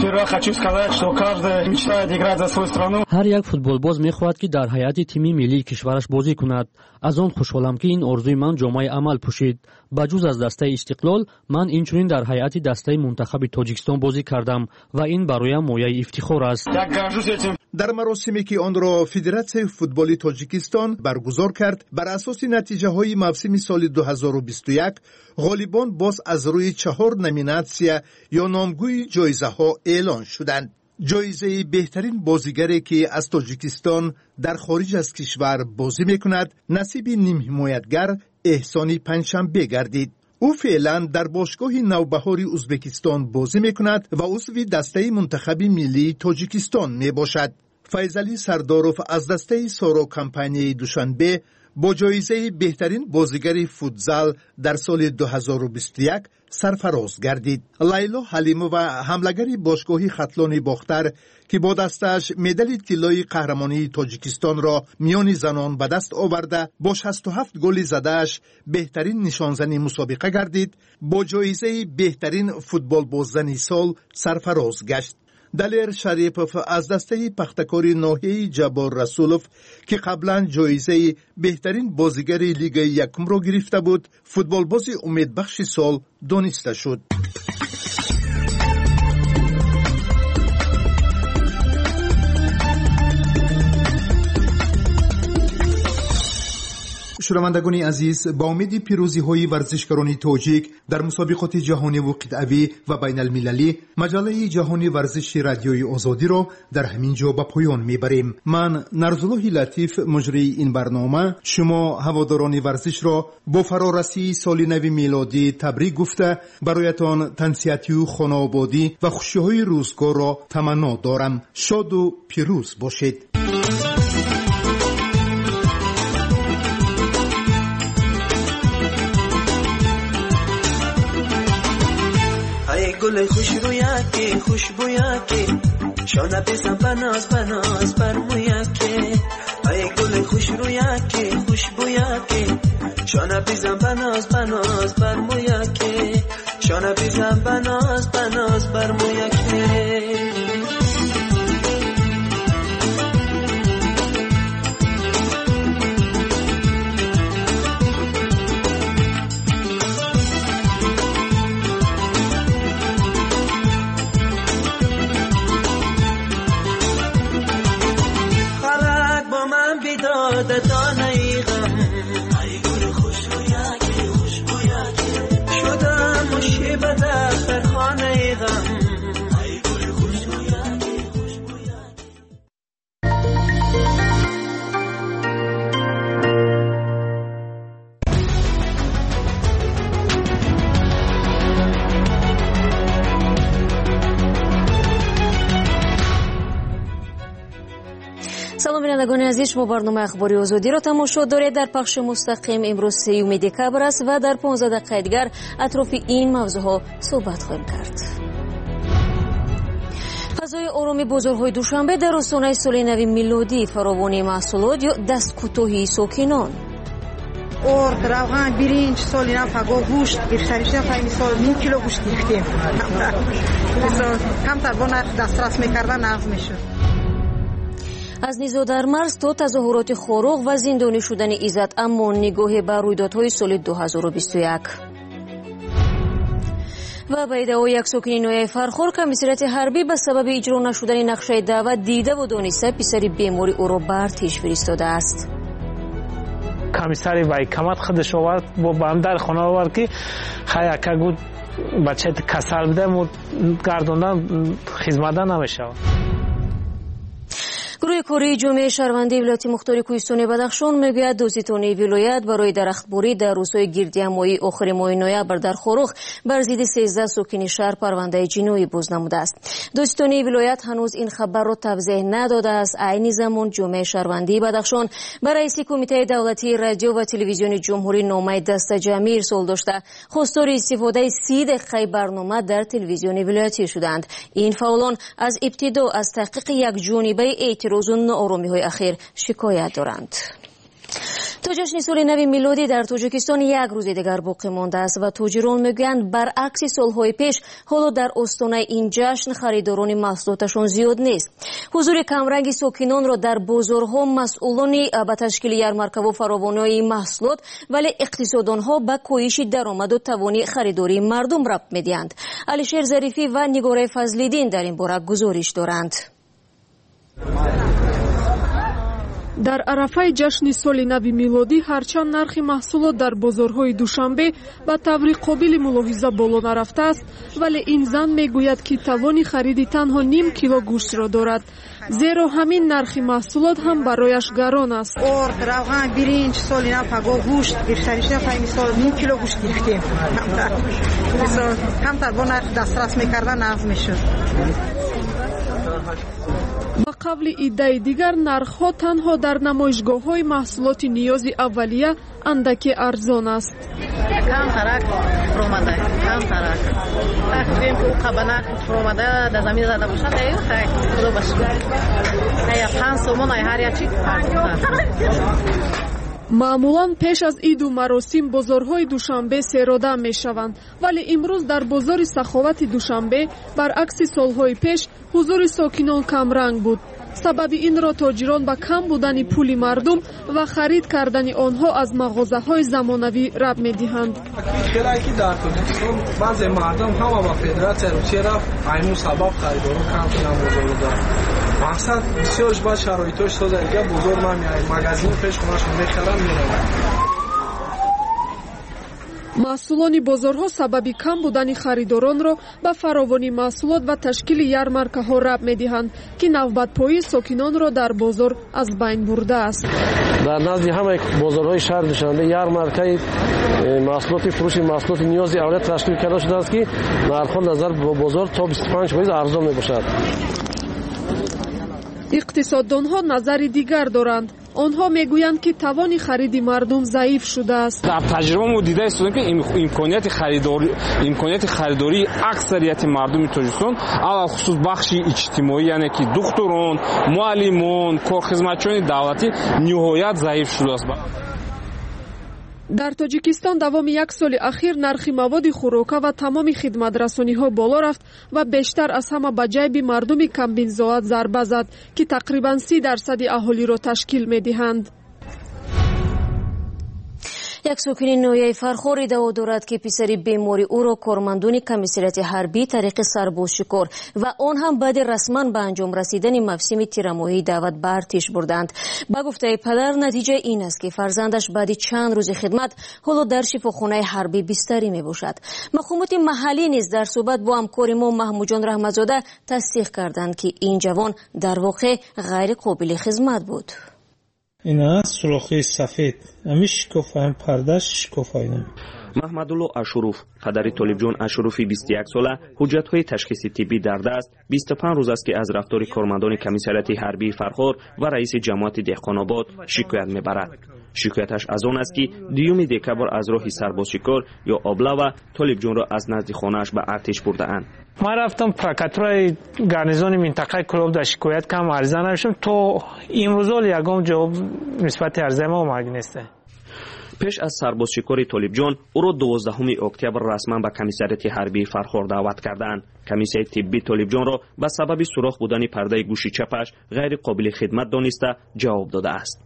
هر یک فوتبالباز میخواهد که در هیئت تیمی ملی کشورش بازی کند. از آن خوشحالم که این آرزوی من جامعه عمل پوشید. بجز از دسته استقلال من اینچنین در هیئت دسته منتخب تاجیکستان بازی کردم و این برایم مایه افتخار است. در مراسمی که آن را فدراسیون فوتبال تاجیکستان برگزار کرد، بر اساس نتیجه های موسم سال دو هزار و بیست و یک غالبان باز از روی چهار نامیناسیون یا نامگوی جایزه ها اعلان شدند. جایزه بهترین بازیگری که از تاجیکستان در خارج از کشور بازی میکند نصیب نیم حمایتگر احسانی پنجشنبه گردید. او فعلا در باشگاه نوبهاری ازبکستان بازی میکند و عضو دسته منتخب ملی تاجیکستان میباشد. فیضعلی سرداروف از دسته سارا کمپانی دوشنبه با جایزه بهترین بازیگر فوتزال در سال دو هزار و بیست و یک سرفراز گردید. لیلا حلیمو و حمله‌گر باشگاه خطلان باختر که با دستش مدال طلای قهرمانی تاجیکستان را میان زنان به دست آورده با شصت و هفت گل زدهش بهترین نشانزن مسابقه گردید، با جایزه بهترین فوتبال باززن سال سرفراز گشت. دلیر شریپوف از دسته پختکاری ناحیه جبار رسولوف که قبلا جایزه بهترین بازیگر لیگ یکم را گرفته بود، فوتبال بازی امیدبخش سال دانسته شد. شنوندگان عزیز، با امید پیروزی های ورزشکاران تاجیک در مسابقات جهانی و قطعی و بین المللی، مجله جهانی ورزش رادیوی آزادی را در همین جا به پایان میبریم. من نرزالله لطیف مجری این برنامه شما هواداران ورزش را با فرارسی سال نو میلادی تبریک گفته برایتان تنسیتی و خانه‌آبادی و خوشی‌های روزگار را تمنا دارم. شاد و پیروز باشید. گل خوش رویکی خوشبویکی شانه بزن بناز بناز بر مویکی ای گل خوش رویکی خوشبویکی شانه بزن بناز بناز بر مویکی شانه بزن بناز بناز بر مویکی شده دانه غم ای گل خوشبویاکی خوشبویاکی شدم مشیبه در خانه غم ای گل خوشبویاکی خوشبویاکی. салом бинандагони азиз, шумо барномаи ахбори озодиро тамошо доред. дар пахши мустақим имрӯз сеюми декабр аст ва дар понздаҳ дақиқаи дигар атрофи ин мавзӯъҳо суҳбат хоҳем кард. фазои ороми бозорҳои душанбе дар остонаи соли нави милодӣ, фаровонии маҳсулот ё дасткӯтоҳии сокинон. орд, равған, биринч, соли нав фаго гӯшт, биртариши файми сол ним кило гӯшт гирифтем. камтар бо нарх дастрас мекардан нағз мешуд. аз низодар марз то тазоҳуроти хоруғ ва зиндонӣ шудани Иззат Амон, нигоҳе ба рӯйдодҳои соли дуҳазору бисту як. ва ба иддаои як сокини ноҳияи Фархор, комиссарияти ҳарбӣ ба сабаби иҷро нашудани нақшаи даъват дида ва дониста писари бемори ӯро ба артиш фиристодааст. комиссари вайкамат худаш овард, бо бамдар хона овард ки хаяка гуд бачаи касал будам гардондан хизматда намешавад. гурӯҳи кории ҷомеаи шаҳрвандии вилояти мухтори кӯҳистони Бадахшон мегӯяд дозитонии вилоят барои дарахтборӣ дар рӯзҳои гирдиҳамоии охири моҳи ноябр дар Хоруғ бар зидди сездах сокини шаҳр парвандаи ҷиноӣ боз намудааст. Дозитонии вилоят ҳанӯз ин хабарро тавзеҳ надодааст. Айни замон ҷомеаи шаҳрвандии Бадахшон ба раиси Кумитаи давлатии радио ва телевизиони ҷумҳурӣ номаи дастаҷамъӣ ирсол дошта хостори истифодаи си дақиқаи барнома дар телевизиони вилоятӣ шуданд. Ин фаъолон аз ибтидо аз таҳқиқи якҷонибаи эътирозу нооромиҳои ахир шикоят доранд. то ҷашни соли нави милодӣ дар Тоҷикистон як рӯзи дигар боқӣ мондааст ва тоҷирон мегӯянд баръакси солҳои пеш ҳоло дар остонаи ин ҷашн харидорони маҳсулоташон зиёд нест. ҳузури камранги сокинонро дар бозорҳо масъулони ба ташкили ярмаркаву фаровонии маҳсулот, вале иқтисоддонҳо ба коҳиши даромаду тавони харидории мардум рабт медиҳанд. Алишер Зарифӣ ва Нигораи Фазлиддин дар ин бора гузориш доранд. дар арафаи ҷашни соли нави милодӣ ҳарчанд нархи маҳсулот дар бозорҳои душанбе ба таври қобили мулоҳиза боло нарафтааст, вале ин зан мегӯяд ки тавони хариди танҳо ним кило гӯштро дорад, зеро ҳамин нархи маҳсулот ҳам барояш гарон аст. орд, равған, биринч, соли нав фаго гӯшт, биртариши файми сол ним кило гӯшт гирифтем. камтар бо нарх дастрас мекардан нағз мешуд. ба қавли иддаи дигар, нархҳо танҳо дар намоишгоҳҳои маҳсулоти ниёзи аввалия андаке арзон аст. камтарак фуромада, камтарак. Фикрем ки у қабанак фуромада да замин зада бошад, ай хай худо башкур. Ай панҷ сомон ай ҳар як чиз арзон. маъмулан пеш аз иду маросим бозорҳои душанбе серода мешаванд, вале имрӯз дар бозори саховати душанбе баръакси солҳои пеш ҳузури сокинон камранг буд. сабаби инро тоҷирон ба кам будани пули мардум ва харид кардани онҳо аз мағозаҳои замонавӣ раб медиҳанд. хелае ки дар Тоҷикистон баъзе мардум ҳама ба федератсияи Русия рафт, айну сабаб харидору кам шудан бозору дорад. мақсад бисёрш ба шароитош соза дига бозор намеяд, магазини пеш хонашон мехарам меравад. маҳсулони бозорҳо сабаби кам будани харидоронро ба фаровони маҳсулот ва ташкили ярмаркаҳо раб медиҳанд, ки навбатпои сокинонро дар бозор аз байн бурдааст. дар назди ҳамаи бозорҳои шаҳри Душанбе ярмаркаи маҳсулоти фурӯши маҳсулоти ниёзи авлият ташкил карда шудааст, ки нархҳо назар ба бозор то бисту панҷ фоиз арзон мебошад. иқтисоддонҳо назари дигар доранд. онҳо мегӯянд ки тавони хариди мардум заиф шудааст. дар таҷриба мо дида истодем ки имконияти харидорӣ имконияти харидории аксарияти мардуми Тоҷикистон алахусус бахши иҷтимоӣ, яъне ки духтурон, муаллимон, корхизматчиёни давлатӣ ниҳоят заиф шудааст. дар Тоҷикистон давоми як соли ахир нархи маводи хӯрока ва тамоми хидматрасониҳо боло рафт ва бештар аз ҳама ба ҷайби мардуми камбинзоат зарба зад, ки тақрибан си дарсади аҳолиро ташкил медиҳанд. یک سوکین نویه فرخور ادعا دارد که پسر بیماری او را کارمندان کمیسریت حربی طریق سربازشکار و آن هم بعد رسما به انجام رسیدن موسم تیرماهی دعوت به ارتش بردند. با گفته پدر نتیجه این است که فرزندش بعد چند روز خدمت حالا در شفاخانه حربی بستری می باشد. مقامات محلی نیز در صحبت با همکار ما محمود جان رحمتزاده تصدیق کردند که این جوان در واقع غیر قابل خدمت بود. اینا سرخی سفید همیش کفایم پرداش کفایم. محمدالله اشروف پدر طالب جان اشروفی بیست و یک ساله حجت‌های تشخیصی طبی در دست بیست و پنج روز است که از رفتار کارمندان کمیسریت حربی فرخار و رئیس جماعت دهقان‌آباد شکایت می‌برد. شکایتش از آن است که دیوم دکبر از راه سربازشکار یا آبلا و طالب جان را از نزد خانه‌اش به ارتش برده‌اند. ما رفتم پرکاتورای گارنیزون منطقه کلوب در شکایت کردم عرضه نوشتم تو امروز یگام جواب نسبت عرضه ما اومد نیست. پیش از سربازشکار طالب جان او را دوازدهم اکتبر رسما به کمیسریت حربی فرخار دعوت کردند. کمیسیه طبی طالب جان را به سبب سوراخ بودن پرده گوشی چپش غیر قابل خدمت دانسته جواب داده است.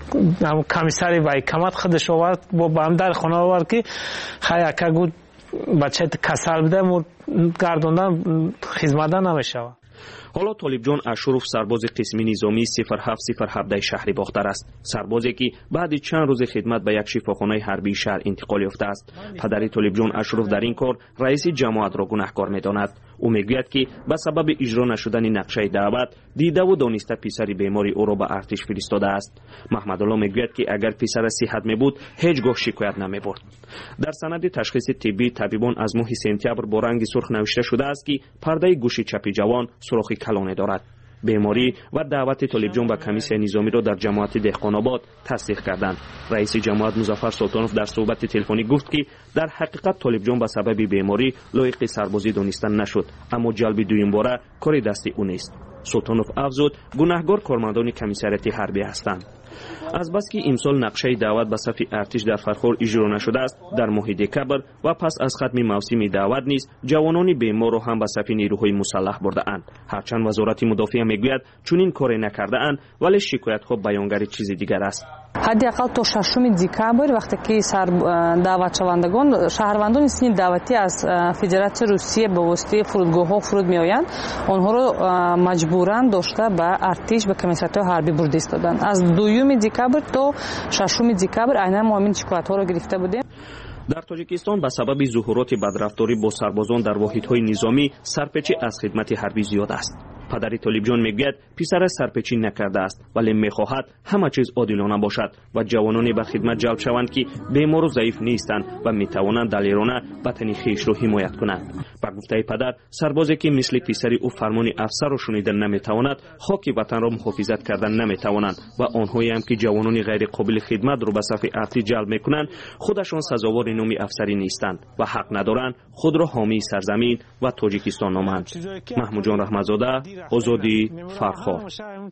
کمیسری وای کمات خودش آورد با بام در خانه آورد که خیاکا گفت بچه کسل بده مو گردوندن خدمت نمیشه. حالا طالب جان اشروف سرباز قسمی نظامی صفر هفت صفر هفده شهری باختر است. سربازی که بعد چند روز خدمت به یک شفاخانه حربی شهر انتقال یافته است. پدر طالب جان اشروف در این کار رئیس جماعت را گناهکار می‌داند. او میگوید که به سبب اجرا نشدن نقشه دعوت دیده و دانسته پسر بیماری او را به ارتش فرستاده است. محمدالله میگوید که اگر پسر صحت میبود هیچگاه شکایت نمیبرد. در سند تشخیص طبی طبیبان از ماه سپتامبر با رنگ سرخ نوشته شده است که پرده گوشی چپ جوان سوراخ کلانه دارد. بیماری و دعوت طالب جان به کمیسیه نظامی را در جماعت دهقان‌آباد تصدیق کردند. رئیس جماعت مظفر سلطانوف در صحبت تلفنی گفت که در حقیقت طالب جان به سبب بیماری لایق سربازی دانسته نشد، اما جلب دویم باره کار دست او نیست. سلطانوف افزود گناهگار کارمندان کمیسریت حربی هستند. از بس که امسال نقشه دعوت به صف ارتش در فرخار اجرا نشده است، در ماه دکبر و پس از ختم موسم دعوت نیز جوانان بیمار را هم به صف نیروهای مسلح برده اند. هرچند وزارت مدافعه میگوید چون این کار نکرده اند، ولی شکایت ها بیانگر چیز دیگر است. حداقل تا ششم دکبر وقتی که سر دعوت شوندگان شهروندان سین دعوتی از فدراسیون روسیه به واسطه فرودگاه‌ها فرود میآیند، آنها را مجبورن داشته به ارتش به کمیسریت حربی برده ایستادند. از دوم دکبر تا ششم دکبر عیناً ما همین شکایت‌ها را گرفته بودیم. در تاجیکستان به سبب ظهورات بدرفتاری با سربازان در واحدهای نظامی سرپیچی از خدمت حربی زیاد است. پدر طالب جان میگوید پسر سرپیچی نکرده است، ولی میخواهد همه چیز عادلانه باشد و جوانانی به خدمت جلب شوند که بیمار و ضعیف نیستند و میتوانند دلیرانه وطن خویش را حمایت کنند. با گفته پدر، سربازی که مثل پسر او فرمان افسر را شنیدن نمیتواند، خاک وطن را محافظت کردن نمیتوانند و آنهایی هم که جوانانی غیر قابل خدمت را به صف ارتش جلب میکنند، خودشان سزاوار نام افسری نیستند و حق ندارند خود را حامی سرزمین و تاجیکستان نامند. محمود جان رحمتزاده، آزادی، فرخار.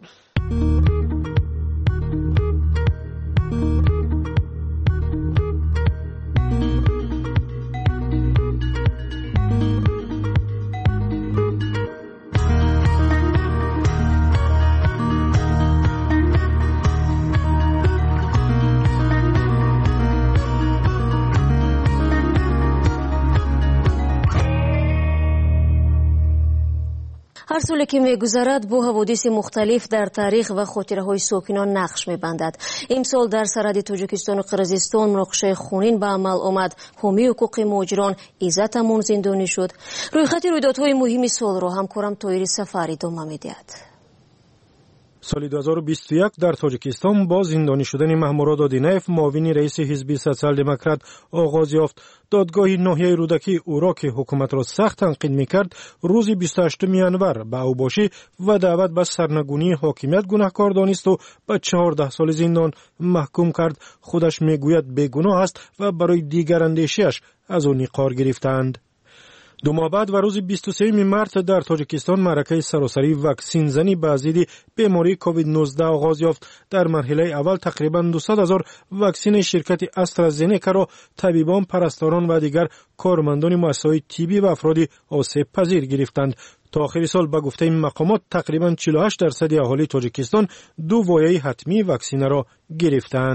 هر سالی که می‌گذرد با حوادث مختلف در تاریخ و خاطره‌های ساکنان نقش می‌بندد. امسال در سرحد تاجیکستان و قرقیزستان مناقشه خونین به عمل آمد. حامی حقوق مهاجران عزت امون زندانی شد. رویخط رویدادهای مهم سال را همکارم طاهر سفری ادامه می‌دهد. سال دو هزار و بیست و یک در تاجیکستان با زندانی شدن مهموراد آدینایف معاون رئیس حزب سوسیال دموکرات آغاز یافت. دادگاه ناحیه رودکی او را که حکومت را سخت تنقید می‌کرد، روز بیست و هشتم ژانویه به اوباشی و دعوت به سرنگونی حاکمیت گناهکار دانست و به چهارده سال زندان محکوم کرد. خودش میگوید بیگناه است و برای دیگر اندیشه‌اش از او نقار گرفتند. دو ماه بعد و روز بیست و سوم مارس در تاجیکستان معرکه سراسری واکسین زنی به ضد بیماری کووید نوزده آغاز یافت. در مرحله اول تقریباً دویست هزار واکسین شرکت استرازنیکا را طبیبان، پرستاران و دیگر کارمندان مؤسسه‌های طبی و افراد آسیب پذیر گرفتند. تا آخر سال به گفته این مقامات تقریباً چهل و هشت درصد اهالی تاجیکستان دو وایه حتمی واکسینه را گرفتند.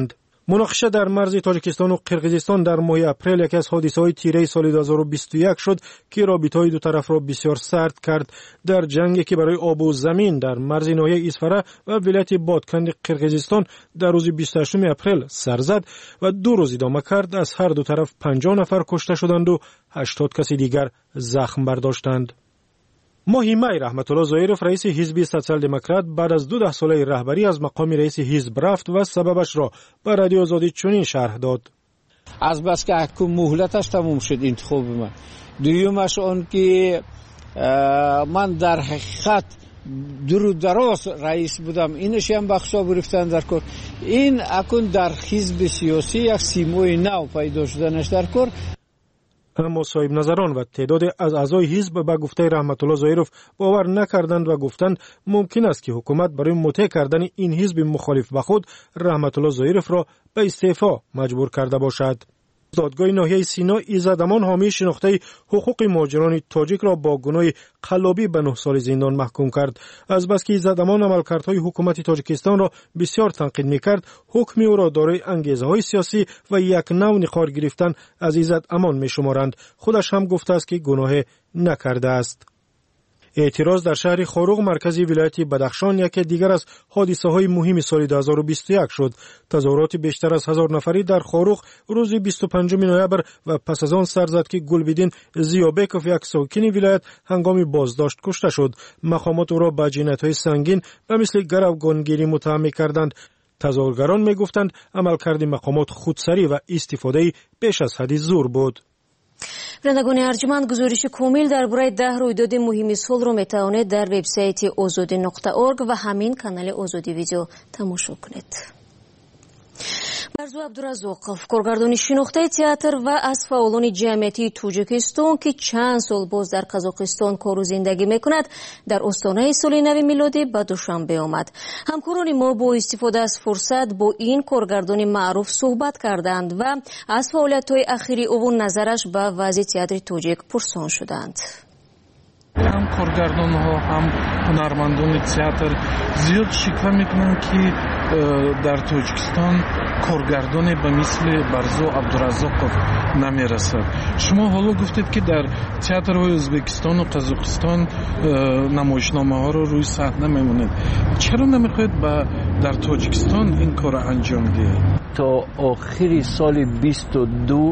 مناقشه در مرز تاجیکستان و قرقیزستان در ماه اپریل یکی از حادثه‌های تیره سال دو هزار و بیست و یک شد که رابطه‌های دو طرف را بسیار سرد کرد. در جنگی که برای آب و زمین در مرز ناحیه ایسفره و ولایت بادکند قرقیزستان در روز بیست و هشتم اپریل سر زد و دو روز ادامه کرد، از هر دو طرف پنجاه نفر کشته شدند و هشتاد کسی دیگر زخم برداشتند. ماهی می رحمت الله ظاهرов رئیس حزب سوسیال دموکرات بعد از دو ده ساله رهبری از مقام رئیس حزب رفت و سببش را به رادیو آزادی چنین شرح داد. از بس که حکم مهلتش تموم شد انتخاب من. دویمش آن که من در حقیقت درو دراز رئیس بودم، اینش هم بخشا گرفتن در کار. این اکنون در حزب سیاسی یک سیمای نو پیدا شدنش در کار. اما صاحب نظران و تعداد از اعضای حزب به گفته رحمت الله ظاهرов باور نکردند و گفتند ممکن است که حکومت برای مطیع کردن این حزب مخالف به خود رحمت الله ظاهرov را به استعفا مجبور کرده باشد. دادگاه ناحیه سینا ایزدامان حامی شناخته حقوق مهاجران تاجیک را با گناه قلابی به نه سال زندان محکوم کرد. از بس که ایزدامان عملکردهای حکومت تاجیکستان را بسیار تنقید می‌کرد، حکم او را دارای انگیزه‌های سیاسی و یک نوع نخار گرفتن از ایزدامان می‌شمارند. خودش هم گفته است که گناه نکرده است. اعتراض در شهر خاروق مرکزی ولایت بدخشان یکی دیگر از حادثه‌های مهم سال دو هزار و بیست و یک شد. تظاهرات بیشتر از هزار نفری در خاروق روز بیست و پنجم نوامبر و پس از آن سر زد که گلبدین زیابکوف یک ساکن ولایت هنگام بازداشت کشته شد. مقامات او را به جنایت‌های سنگین و مثل گروگانگیری متهم کردند. تظاهرگران می‌گفتند عملکرد مقامات خودسری و استفاده بیش از حد زور بود. بینندگان ارجمند، گزارش کامل درباره ده رویداد مهم سالро метавонед дар вебсайти озоди нуқта орг و همین کانال озоди ویدیو тамошо кунед. барзу абдуразоқов коргардони шинохтаи театр ва аз фаъолони ҷамъиятии тоҷикистон ки чанд сол боз дар қазоқистон кору зиндагӣ мекунад, дар остонаи соли нави милодӣ ба душанбе омад. ҳамкорони мо бо истифода аз фурсат бо ин коргардони маъруф суҳбат карданд ва аз фаъолиятҳои ахири ӯ назараш ба вазъи театри тоҷик пурсон шуданд. ҳам коргардонҳо ҳам ҳунармандони театр зиёд шиква мекунанд ки дар тоҷикистон коргардоне ба мисли барзу абдуразоқов намерасад. шумо ҳоло гуфтед ки дар театрҳои ӯзбекистону қазоқистон намоишномаҳоро рӯи саҳна мемонед. чаро намехоҳед ба дар тоҷикистон ин корро анҷом диҳед? то охири соли бисту ду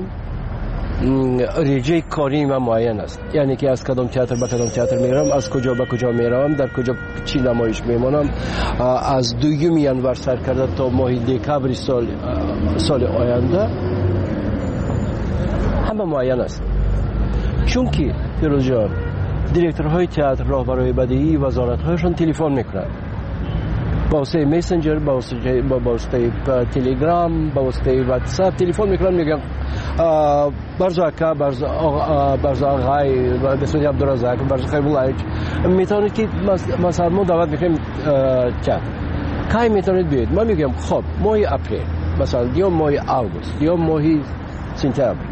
реҷаи кори ман муайян аст, яъне ки аз кадом театр ба кадом театр меравам, аз куҷо ба куҷо меравам, дар куҷо чӣ намоиш мемонам. аз дуюми январ сар карда то моҳи декабри соли соли оянда ҳама муайян аст. чунки фирӯзҷон директорҳои театр, роҳбарои бадиӣ, вазоратҳояшон телефон мекунанд با واسطه میسنجر، با واسطه با واسطه تلگرام، با واسطه واتساپ تلفن میکنن، میگن برزو اکا، برزو برزو آقای بسیاری عبدالرزاق، برزو خیبولایج میتونید که مثلا ما دعوت میکنیم چت کی میتونید بیاید؟ ما میگم خب ماه اپریل مثلا یا ماه آگوست یا ماه سپتامبر.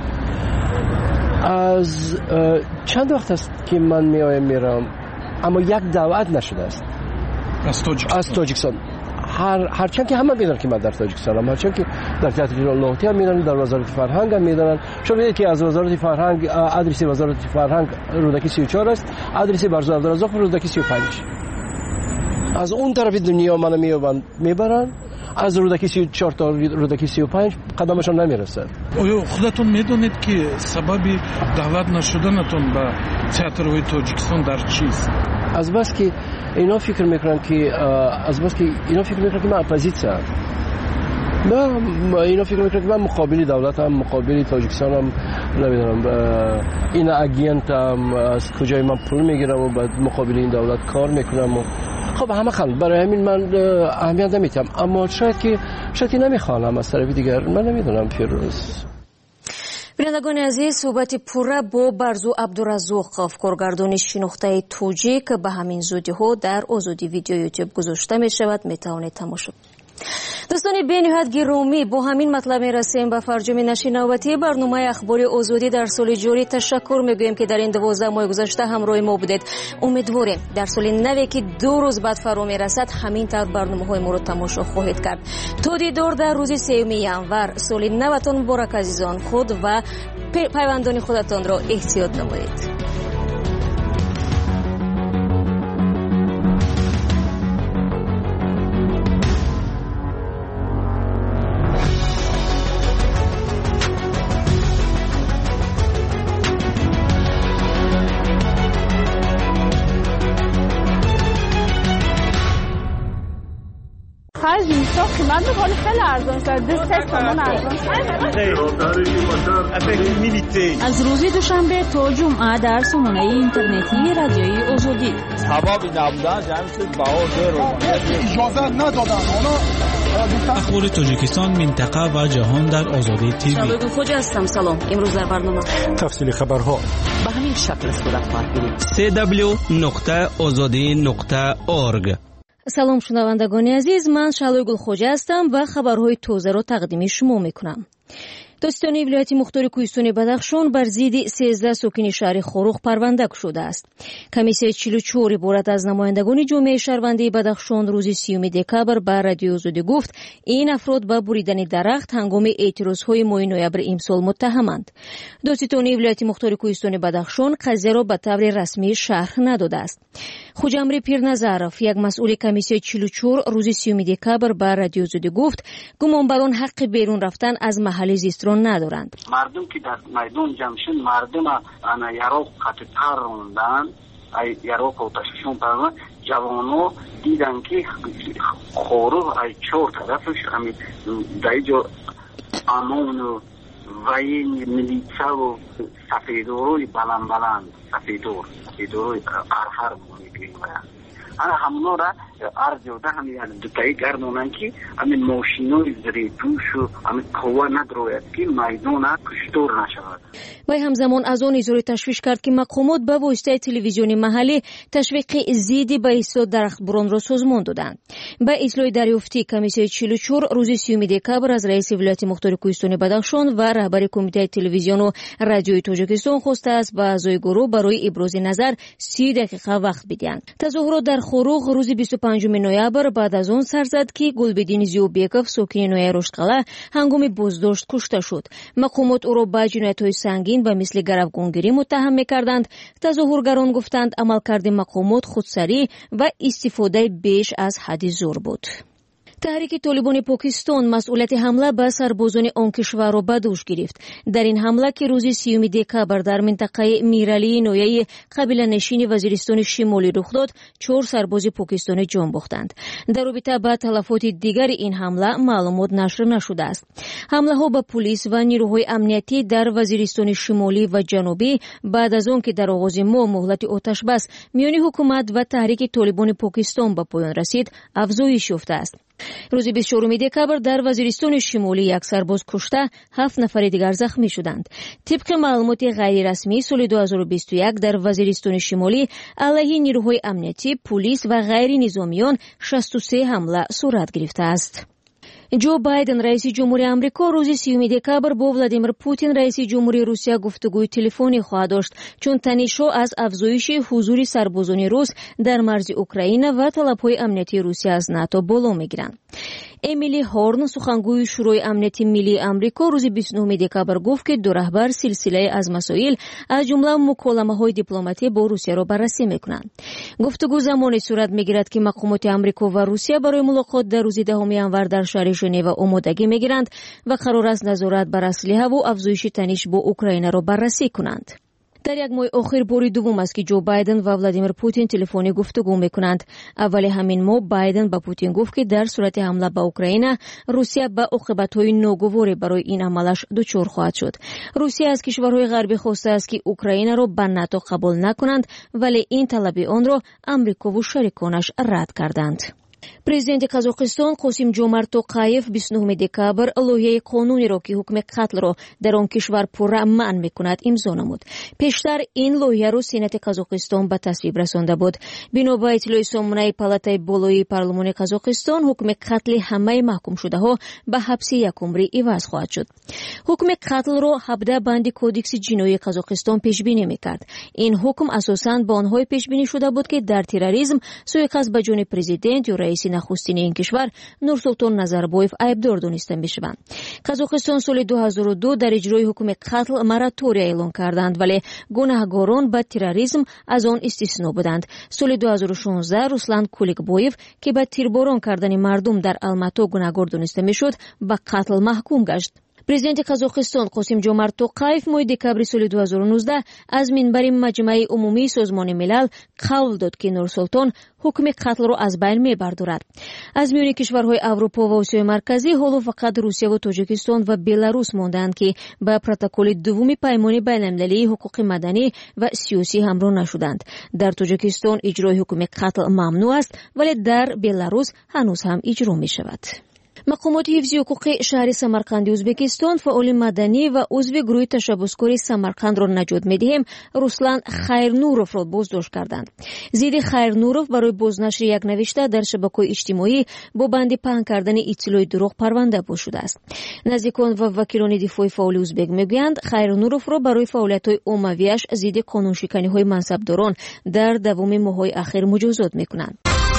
از چند وقت است که من میایم میرم اما یک دعوت نشده است از تاجیکستان. از تاجیکستان. هر هرچند که همه میدونن که من در تاجیکستانم، هرچند که در تئاتر لاهوتی هم میدونن، در وزارت فرهنگ هم میدونن. شما میدونید که از وزارت فرهنگ آدرس وزارت فرهنگ رودکی سی و چهار است، آدرس برزو عبدالرزاق رودکی سی و پنج. از اون طرف دنیا منو میبرن میبرن از رودکی سی و چهار تا رودکی سی و پنج قدمشون نمیرسد. آیا خودتون میدونید که سبب دعوت نشدنتون به تئاترهای تاجیکستان در چیست؟ از بس که اینا فکر میکنن که از بس که اینا فکر میکنن که من اپوزیسیون ام. اینا فکر میکنن که من مقابل دولتم، مقابل تاجیکستانم، نمیدونم این اگینتم، از کجای من پول میگیرم و بعد مقابل این دولت کار میکنم. و خب همه خلق برای همین من اهمیت نمیدم، اما شاید که شاید که نمیخوانم از طرف دیگر، من نمیدونم فیروز. بینندگان عزیز، صحبت پورا با барзу абдуразоқов коргардони шинохтаи тоҷик ба ҳамин зудиҳо дар озоди видео ютуб гузошта мешавад, метавонед тамошо دوستان بین‌نهایت گرامی، با همین مطلب می‌رسیم به فرجام نشر نوبتی برنامه اخبار آزادی در سال جاری. تشکر می‌گوییم که در این دوازده ماه گذشته همراه ما بودید. امیدواریم در سال نوی که دو روز بعد فرا می‌رسد همین طور برنامه‌های ما را تماشا خواهید کرد. تا دیدار در روز سوم ینور. سال نوتان مبارک عزیزان. خود و پیوندان خودتان را احتیاط نمایید. خرج اینجا قیمت می‌کنه خیلی ارزان شد. دست هست تومن ارزان شد. از روز دوشنبه تا جمعه در سامانه اینترنتی رادیوی آزادی. سببی نبودن جمع شد بها زیر اجازه ندادن. اخبار تاجیکستان، منطقه و جهان در آزادی تیوی. شلوگل خوجا هستم. سلام. امروز در برنامه تفصیل خبرها به همین شکل صورت خواهد گرفت. سی دبلیو نقطه آزادی نقطه اورگ. سلام شنوندگان عزیز، من شلوگل خوجا هستم و خبرهای تازه را تقدیم شما میکنم. دوستان ولایت مختار کوهستان بدخشان بر ضد سیزده ساکن شهر خروخ پرونده شده است. کمیسیون چهل و چهار عبارت از نمایندگان جامعه شهروندی بدخشان روز سیوم دکبر به رادیو آزادی گفت این افراد به بریدن درخت هنگام اعتراضهای ماه نوامبر امسال متهمند. دوستان ولایت مختار کوهستان بدخشان قضیه را به طور رسمی شرح نداده است. خوجامری پیرنظرов یک مسئول کمیسیون چهل و چهار روز سیوم دکبر به رادیو آزادی گفت گمانبران حق بیرون رفتن از محل زیست را ندارند. مردم که در میدان جمع شدند، مردم انا یارو قطعه روندن، ای یارو کوتاشون پرن، جوانو دیدن که خورو ای چهار طرفش همین دایجو امون و وای ملیسا و سفیدوروی بلند بلند سفیدور سفیدوروی آخر میگیم. انا همونا را ارزو ده هم یعنی دوتایی گردونن که همین ماشینوی زری توش و همین قوه ندروید که میدون کشتور نشود. وی همزمان از آن اظهار تشویش کرد که مقامات به واسطه تلویزیون محلی تشویق زیادی به اصلاح درختبران را سازمان دادند. به اصلاح دریافتی کمیسیون چهل و چهار روز سیوم دکبر از رئیس ولایت مختار کوهستان بدخشان و رهبر کمیته تلویزیون و رادیوی تاجیکستان خواسته است به اعضای گروه برای ابراز نظر سی دقیقه وقت بدهند. تظاهرات در خروغ روز بیست و پنجم نوامبر بعد از آن سر زد که گلبدین زیوبیکوف ساکن نویه رشتقلعه هنگام بازداشت کشته شد. مقامات او را به جنایت‌های سنگین و مثل گروگانگیری متهم می‌کردند. تظاهرگران گفتند عملکرد مقامات خودسری و استفاده بیش از حد زور بود. تحریک طالبان پاکستان مسئولیت حمله به سربازان آن کشور را به دوش گرفت. در این حمله که روز سیوم دکبر در منطقه میرالی نویه قبیله نشین وزیرستان شمالی رخ داد، چهار سرباز پاکستانی جان باختند. در رابطه با تلفات دیگر این حمله معلومات نشر نشده است. حمله ها به پلیس و نیروهای امنیتی در وزیرستان شمالی و جنوبی بعد از آن که در آغاز ماه مهلت آتش بس میان حکومت و تحریک طالبان پاکستان به پایان رسید، افزایش یافته است. روز بیست و چهارم دکبر در وزیرستان شمالی یک سرباز کشته، هفت نفر دیگر زخمی شدند. طبق معلومات غیر رسمی سال دو هزار و بیست و یک در وزیرستان شمالی علیه نیروهای امنیتی، پلیس و غیر نظامیان شصت و سه حمله صورت گرفته است. جو بایدن رئیس جمهوری آمریکا روز سیوم دکبر با ولادیمیر پوتین رئیس جمهوری روسیه گفتگوی تلفنی خواهد داشت، چون تنش‌ها از افزایش حضور سربازان روس در مرز اوکراین و طلب‌های امنیتی روسیه از ناتو بالا می‌گیرند. امیلی هورن سخنگوی شورای امنیتی ملی آمریکا روز بیست و نه دکبر گفت که دو رهبر سلسله از مسائل از جمله مکالمه‌های دیپلماتی با روسیه را بررسی می‌کنند. گفتگو زمانی صورت می‌گیرد که مقامات آمریکا و روسیه برای ملاقات در روز دهم ینور در شهر ژنو آمادگی می‌گیرند و قرار است نظارت بر اسلحه و افزایش تنش با اوکراین را بررسی کنند. در یک ماه آخر باری دوم است که جو بایدن و ولادیمیر پوتین تلفنی گفتگو میکنند. اول همین ماه بایدن با پوتین گفت که در صورت حمله به اوکراین روسیه به عاقبت‌های ناگواری برای این عملش دچار خواهد شد. روسیه از کشورهای غربی خواسته است که اوکراین را به ناتو قبول نکنند، ولی این طلب آن را آمریکا و شریکانش رد کردند. президенти Казоқистон Қосим Ҷомарт Тоқаев بیست و نه декабр лоиҳаи қонунеро ки ҳукми қатлро дар он кишвар пурра маън мекунад имзо намуд. пештар ин лоиҳаро Сенати Казоқистон ба тасвиб расонда буд. бино ба иттилои сомонаи палатаи болоии парлумони Казоқистон, ҳукми қатли ҳамаи маҳкумшудаҳо ба ҳабси як умрӣ иваз хоҳад шуд. ҳукми қатлро ҳабда банди кодекси ҷиноии Казоқистон пешбинӣ мекард. ин ҳукм асосан ба онҳое пешбинӣ шуда буд ки дар терроризм, суиқасд ба ҷони президент ё раиси нахустини ин кишвар Нурсултон Назарбоев айбдор дониста мешаванд. Казоқистон соли ду ҳазору ду дар иҷрои ҳукми қатл моратория эълон карданд, вале гунаҳгорон ба терроризм аз он истисно буданд. соли ду ҳазору шонздаҳ Руслан Куликбоев ки ба тирборон кардани мардум дар Алмато гунаҳгор дониста мешуд, ба қатл маҳкум гашт. президенти Казоқистон Қосим Ҷомарт Тоқаев моҳи декабри соли ду ҳазору нуздаҳ аз минбари маҷмаи умумии Созмони милал қавл дод ки Нурсултон ҳукми қатлро аз байн мебардорад. аз миёни кишварҳои Аврупо ва Осиёи марказӣ ҳоло фақат Русия ва Тоҷикистон ва Беларус мондаанд ки ба протоколи дуввуми паймони байналмилалии ҳуқуқи маданӣ ва сиёсӣ ҳамроҳ нашуданд. дар Тоҷикистон иҷрои ҳукми қатл мамнӯъ аст, вале дар Беларус ҳанӯз ҳам иҷро мешавад. мақомоти ҳифзи ҳуқуқи шаҳри Самарқанди Ӯзбекистон фаъоли маданӣ ва узви гурӯҳи ташаббускори Самарқандро наҷот медиҳем Руслан Хайрнуровро боздошт карданд. зидди Хайрнуров барои бознашри як навишта дар шабакаҳои иҷтимоӣ бо банди паҳн кардани иттилои дурӯғ парванда боз шудааст. наздикон ва вакилони дифои фаъоли ӯзбек мегӯянд Хайрнуровро барои фаъолиятҳои оммавиаш зидди қонуншиканиҳои мансабдорон дар давоми моҳҳои ахир муҷозот мекунанд.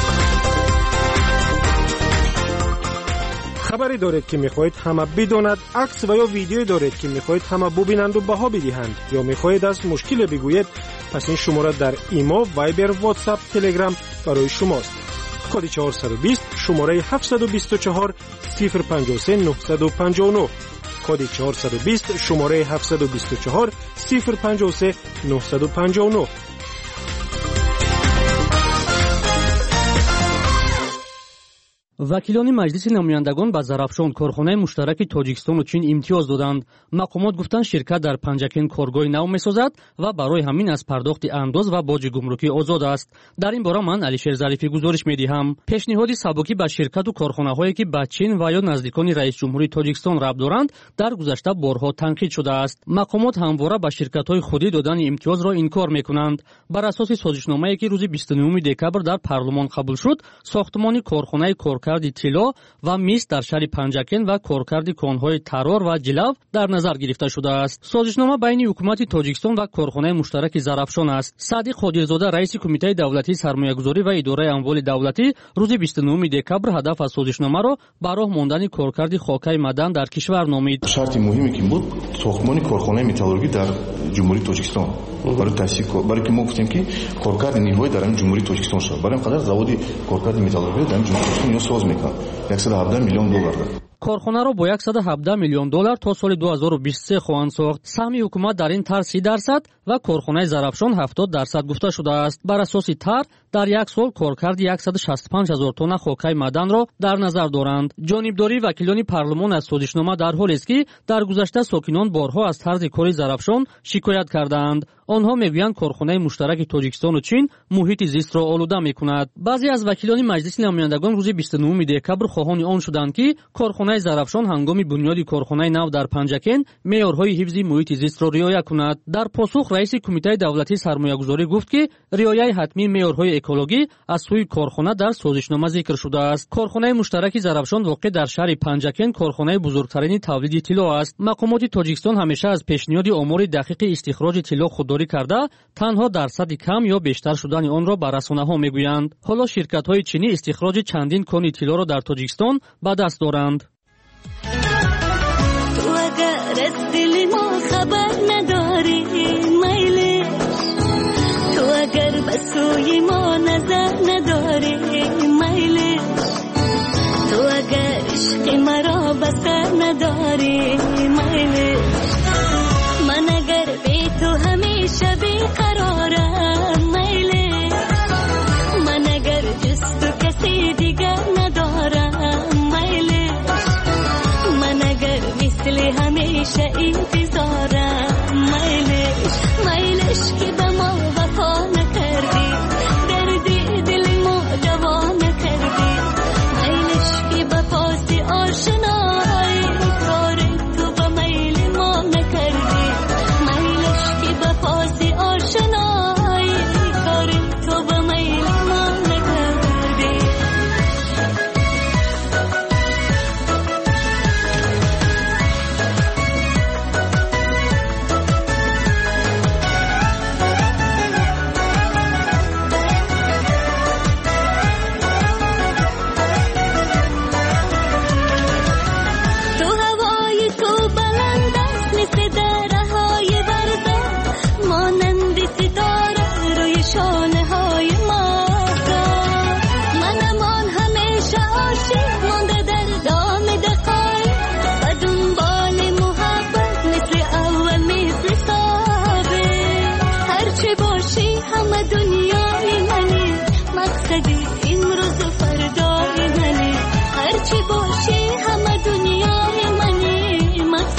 خبری دارید که میخواهید همه بداند، عکس و یا ویدیویی دارید که میخواهید همه ببینند و بها بدهند، یا میخواهید از مشکل بگویید، پس این شماره در ایما، وایبر، واتساپ، تلگرام برای شماست. کد چهارصد و بیست شماره هفتصد و بیست و چهار صفر پنجاه و سه نهصد و پنجاه و نه. کد چهارصد و بیست شماره هفتصد و بیست و چهار صفر پنجاه و سه نهصد و پنجاه و نه. вакилони маҷлиси намояндагон ба Зарафшон корхонаи муштараки Тоҷикистону Чин имтиёз доданд. мақомот гуфтанд ширкат дар Панҷакен коргоҳи нав месозад ва барои ҳамин аз пардохти андоз ва боҷи гумрукӣ озод аст. дар ин бора ман Алишер Зарифӣ гузориш медиҳам. пешниҳоди сабукӣ ба ширкату корхонаҳое ки ба Чин ва ё наздикони раисҷумҳурии Тоҷикистон рабт доранд дар гузашта борҳо танқид шудааст. мақомот ҳамвора ба ширкатҳои худӣ додани имтиёзро инкор мекунанд. бар асоси созишномае ки рӯзи бисту нӯюми декабр дар парлумон қабул шуд, сохтмони корхонаи коркарди тилло ва мис дар шаҳри Панҷакен ва коркарди конҳои Тарор ва Ҷилав дар назар гирифта шудааст. созишнома байни ҳукумати Тоҷикистон ва корхонаи муштараки Зарафшон аст. Саъди Қодирзода, раиси кумитаи давлатии сармоягузорӣ ва идораи амволи давлатӣ, рӯзи бисту нӯюми декабр ҳадаф аз созишномаро ба роҳ мондани коркарди хокаи мадан дар кишвар номид. шарти муҳиме ки буд сохтмони корхонаи металлургӣ дар ҷумҳурии Тоҷикистон барои таъсис, барои ки мо гуфтем ки коркарди ниҳоӣ дар ҳамин ҷумҳурии Тоҷикистон шавад. барои ин қадар заводи коркарди металлургӣ дар ҳамин ҷумҳурии Тоҷикистон ёз соз мекунад. яксад و هفده میلیون دلار. корхонаро бо яксад و ҳабдаҳ миллион доллар то соли ду ҳазору бисту се хоҳанд сохт. саҳми ҳукумат дар ин тар си дарсад ва корхонаи Зарафшон ҳафтод дарсад гуфта шудааст. бар асоси тар дар як сол коркарди яксад و шасту панҷ ҳазор тонна хокаи маданро дар назар доранд. ҷонибдории вакилони парлумон аз созишнома дар ҳолест ки дар гузашта сокинон борҳо аз тарзи кори Зарафшон шикоят кардаанд. онҳо мегӯянд корхонаи муштараки Тоҷикистону Чин муҳити зистро олуда мекунад. баъзе аз вакилони маҷлиси намояндагон рӯзи бисту нӯюми декабр хоҳони он шуданд ки корхонаи Зарафшон ҳангоми бунёди корхонаи нав дар Панҷакен меъёрҳои ҳифзи муҳити зистро риоя кунад. дар посух раиси кумитаи давлатии сармоягузорӣ гуфт ки риояи ҳатмии меъёрҳои экологӣ аз сӯи корхона дар созишнома зикр шудааст. корхонаи муштараки Зарафшон воқеъ дар шаҳри Панҷакен корхонаи бузургтарини тавлиди тилло аст. мақомоти Тоҷикистон ҳамеша аз пешниҳоди омори дақиқи истихроҷи тилло худдорӣ карда, танҳо дарсади кам ё бештар шудани онро ба расонаҳо мегӯянд. ҳоло ширкатҳои чинӣ истихроҷи чандин кони тиллоро дар Тоҷикистон ба даст доранд. شبی قرارم میله من اگر جست و کسی دیگر ندارم میله من اگر مثل همیشه انتظارم میله میلش که به ما وفا نکردی دردی دل ما دوا نکردی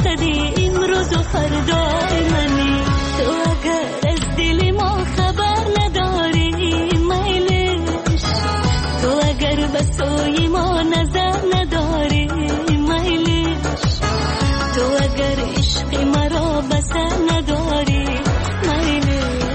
مقصدی امروز و فردای منی. تو اگر از دل ما خبر نداری میلش، تو اگر به سوی ما نظر نداری میلش، تو اگر عشق مرا بسر نداری میلش.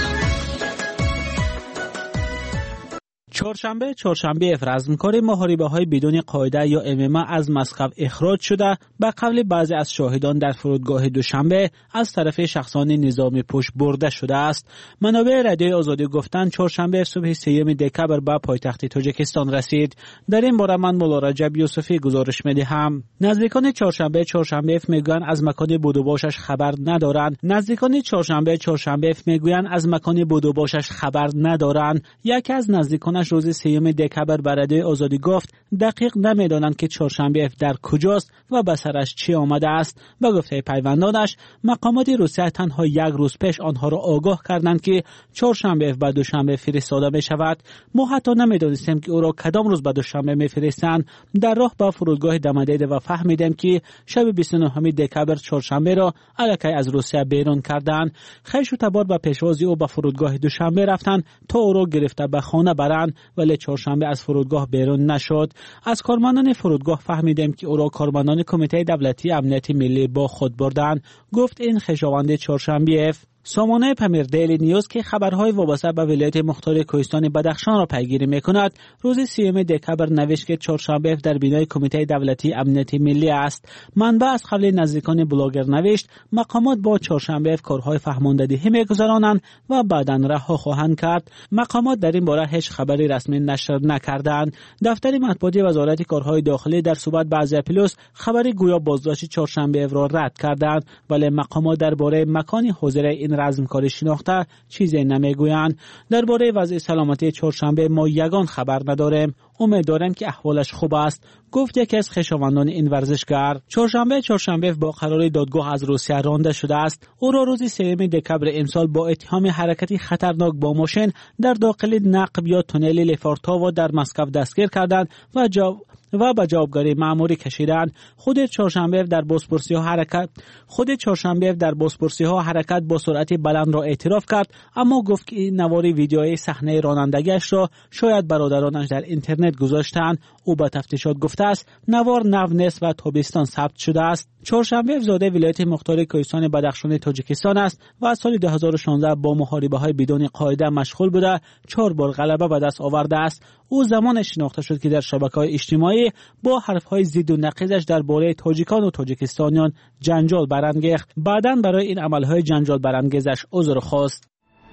چهارشنبه چهارشنبه رزمکار محاربه‌های بدون قاعده یا ام ام از مسقط اخراج شده به قول بعضی از شاهدان در فرودگاه دوشنبه از طرف شخصان نظامی پشت برده شده است. منابع رادیوی آزادی گفتند چهارشنبه صبح سیوم دکبر به پایتخت تاجیکستان رسید. در این باره من مولا رجب یوسفی گزارش می‌دهم. نزدیکان چهارشنبه چهارشنبه میگویند از مکان بود و باشش خبر ندارند. نزدیکان چهارشنبه چهارشنبه میگویند از مکان بود و باشش خبر ندارند. یکی از نزدیکانش روز سیوم دکبر به رادیوی آزادی گفت دقیق نمیدانند که چهارشنبه در کجاست و به سرش چی آمده است. به گفته پیوندانش مقامات روسیه تنها یک روز پیش آنها را آگاه کردند که چهارشنبه و دوشنبه فرستاده می شود. ما حتی نمیدانستیم که او را کدام روز به دوشنبه میفرستند. در راه به فرودگاه دمدیده و فهمیدیم که شب بیست و نه دکبر چهارشنبه را الکی از روسیه بیرون کردند. خیش و تبار به پیشوازی او به فرودگاه دوشنبه رفتند تا او را گرفته به خانه برند، ولی چهارشنبه از فرودگاه بیرون نشد. از کارمندان فرودگاه فهمیدیم که او را کارمندان کمیته دولتی امنیت ملی با خود بردند، گفت این خویشاوند چهارشنبه. سامانه پمیر دیلی نیوز که خبرهای وابسته به ولایت مختار کوهستان بدخشان را پیگیری میکند روز سیوم دکبر نوشت که چهارشنبه در بینای کمیته دولتی امنیت ملی است. منبع از قبل نزدیکان بلاگر نوشت مقامات با چهارشنبه کارهای فهماندهی میگذرانند و بعدا رها خواهند کرد. مقامات در این باره هیچ خبری رسمی نشر نکردند. دفتر مطبوعاتی وزارت کارهای داخلی در صحبت با ازیا پلوس خبری گویا بازداشت چهارشنبه را رد کردند، ولی مقامات درباره مکان حاضر این رزمکاری شناخته چیزی نمیگویند. درباره وضع سلامتی چهارشنبه ما یگان خبر نداریم. امید داریم که احوالش خوب است، گفت یکی از خویشاوندان این ورزشکار. چهارشنبه چهارشنبه با قرار دادگاه از روسیه رانده شده است. او را روز سوم دکبر امسال با اتهام حرکتی خطرناک با ماشین در داخل نقب یا تونل لفارتاوا در مسقط دستگیر کردند و جا و به جوابگاری مأموری کشیدند. خود چهارشنبه در بازپرسی ها حرکت خود چهارشنبه در بازپرسی ها حرکت با سرعت بلند را اعتراف کرد، اما گفت که نواری ویدیوی صحنه رانندگیش را شاید برادرانش در اینترنت گذاشتند. او به تفتیشات گفته است نوار نو نیست و تابستان ثبت شده است. چهارشنبه زاده ولایت مختار کوهستان بدخشان تاجیکستان است و از سال دو هزار و شانزده با محاربه‌های بدون قاعده مشغول بوده چهار بار غلبه به دست آورده است. او زمان شناخته شد که در شبکه‌های اجتماعی با حرف‌های ضد و نقیضش درباره تاجیکان و تاجیکستانیان جنجال برانگیخت. بعداً برای این عمل‌های جنجال برانگیزش عذر خواست.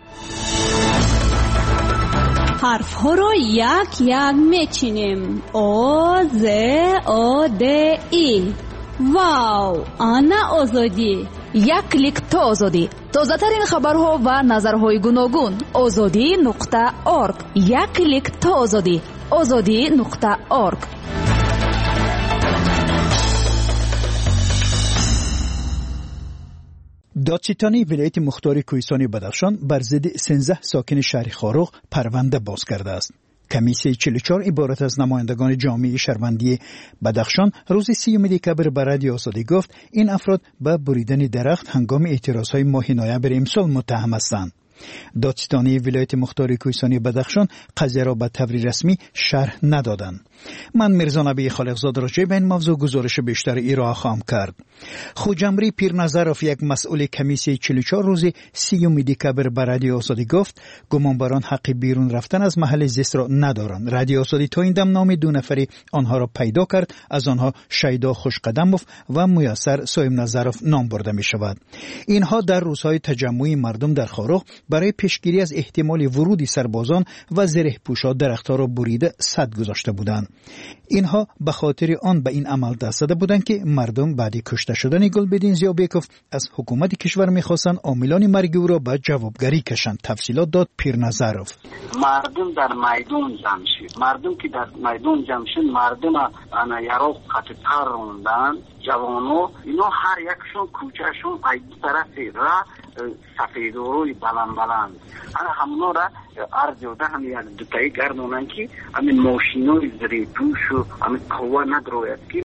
حرف‌ها رو یک یک میچینیم. او ز او د ای. واو، آنا آزادی. یک کلیک تا آزادی. تازه ترین خبرها و نظرهای گوناگون. آزادی نقطه ارگ. یک کلیک تا آزادی. آزادی نقطه ارگ. دادستانی ولایت مختار کوهستان بدخشان بر ضد سیزده ساکن شهر خاروق پرونده باز کرده است. کمیسیه چهل و چهار عبارت از نمایندگان جامعه شهروندی بدخشان روز سیوم دکبر به رادیو آزادی گفت این افراد به بریدن درخت هنگام اعتراضهای ماه نوامبر امسال متهم هستند. دادستانی ولایت مختار کوهستان بدخشان قضیه را به طور رسمی شرح ندادند. من میرزا نبی خالقزاده راجع به این موضوع گزارش بیشتر ارائه خواهم کرد. خوجمری پیرنظرов یک مسئول کمیسیه چهل و چهار روز سیوم دکبر به رادیو آزادی گفت گمانبران حق بیرون رفتن از محل زیست را ندارند. رادیو آزادی تا این دم نام دو نفری آنها را پیدا کرد، از آنها شیدا خوشقدموف و میسر سویم نظرов نام برده می شود. اینها در روزهای تجمع مردم در خاروق برای پیشگیری از احتمال ورود سربازان و زره پوشا درختها را بریده سد گذاشته بودند. اینها به خاطر آن به این عمل دست زده بودند که مردم بعد کشته شدن گلبدین زیابیکوف از حکومت کشور می‌خواستند عاملان مرگ او را به جوابگری کشند. تفصیلات داد پیرنظرов. مردم در میدان جمع شد. مردم که در میدان جمع شد، مردم انا یارو خطر روندن، جوانو اینا هر یکشون کوچهشون از طرف را سفید روی بلند بلند انا همونا را عرض و ده هم یک دوتایی گردونن که همین ماشینوی زری پوش و همین قوه ندروید که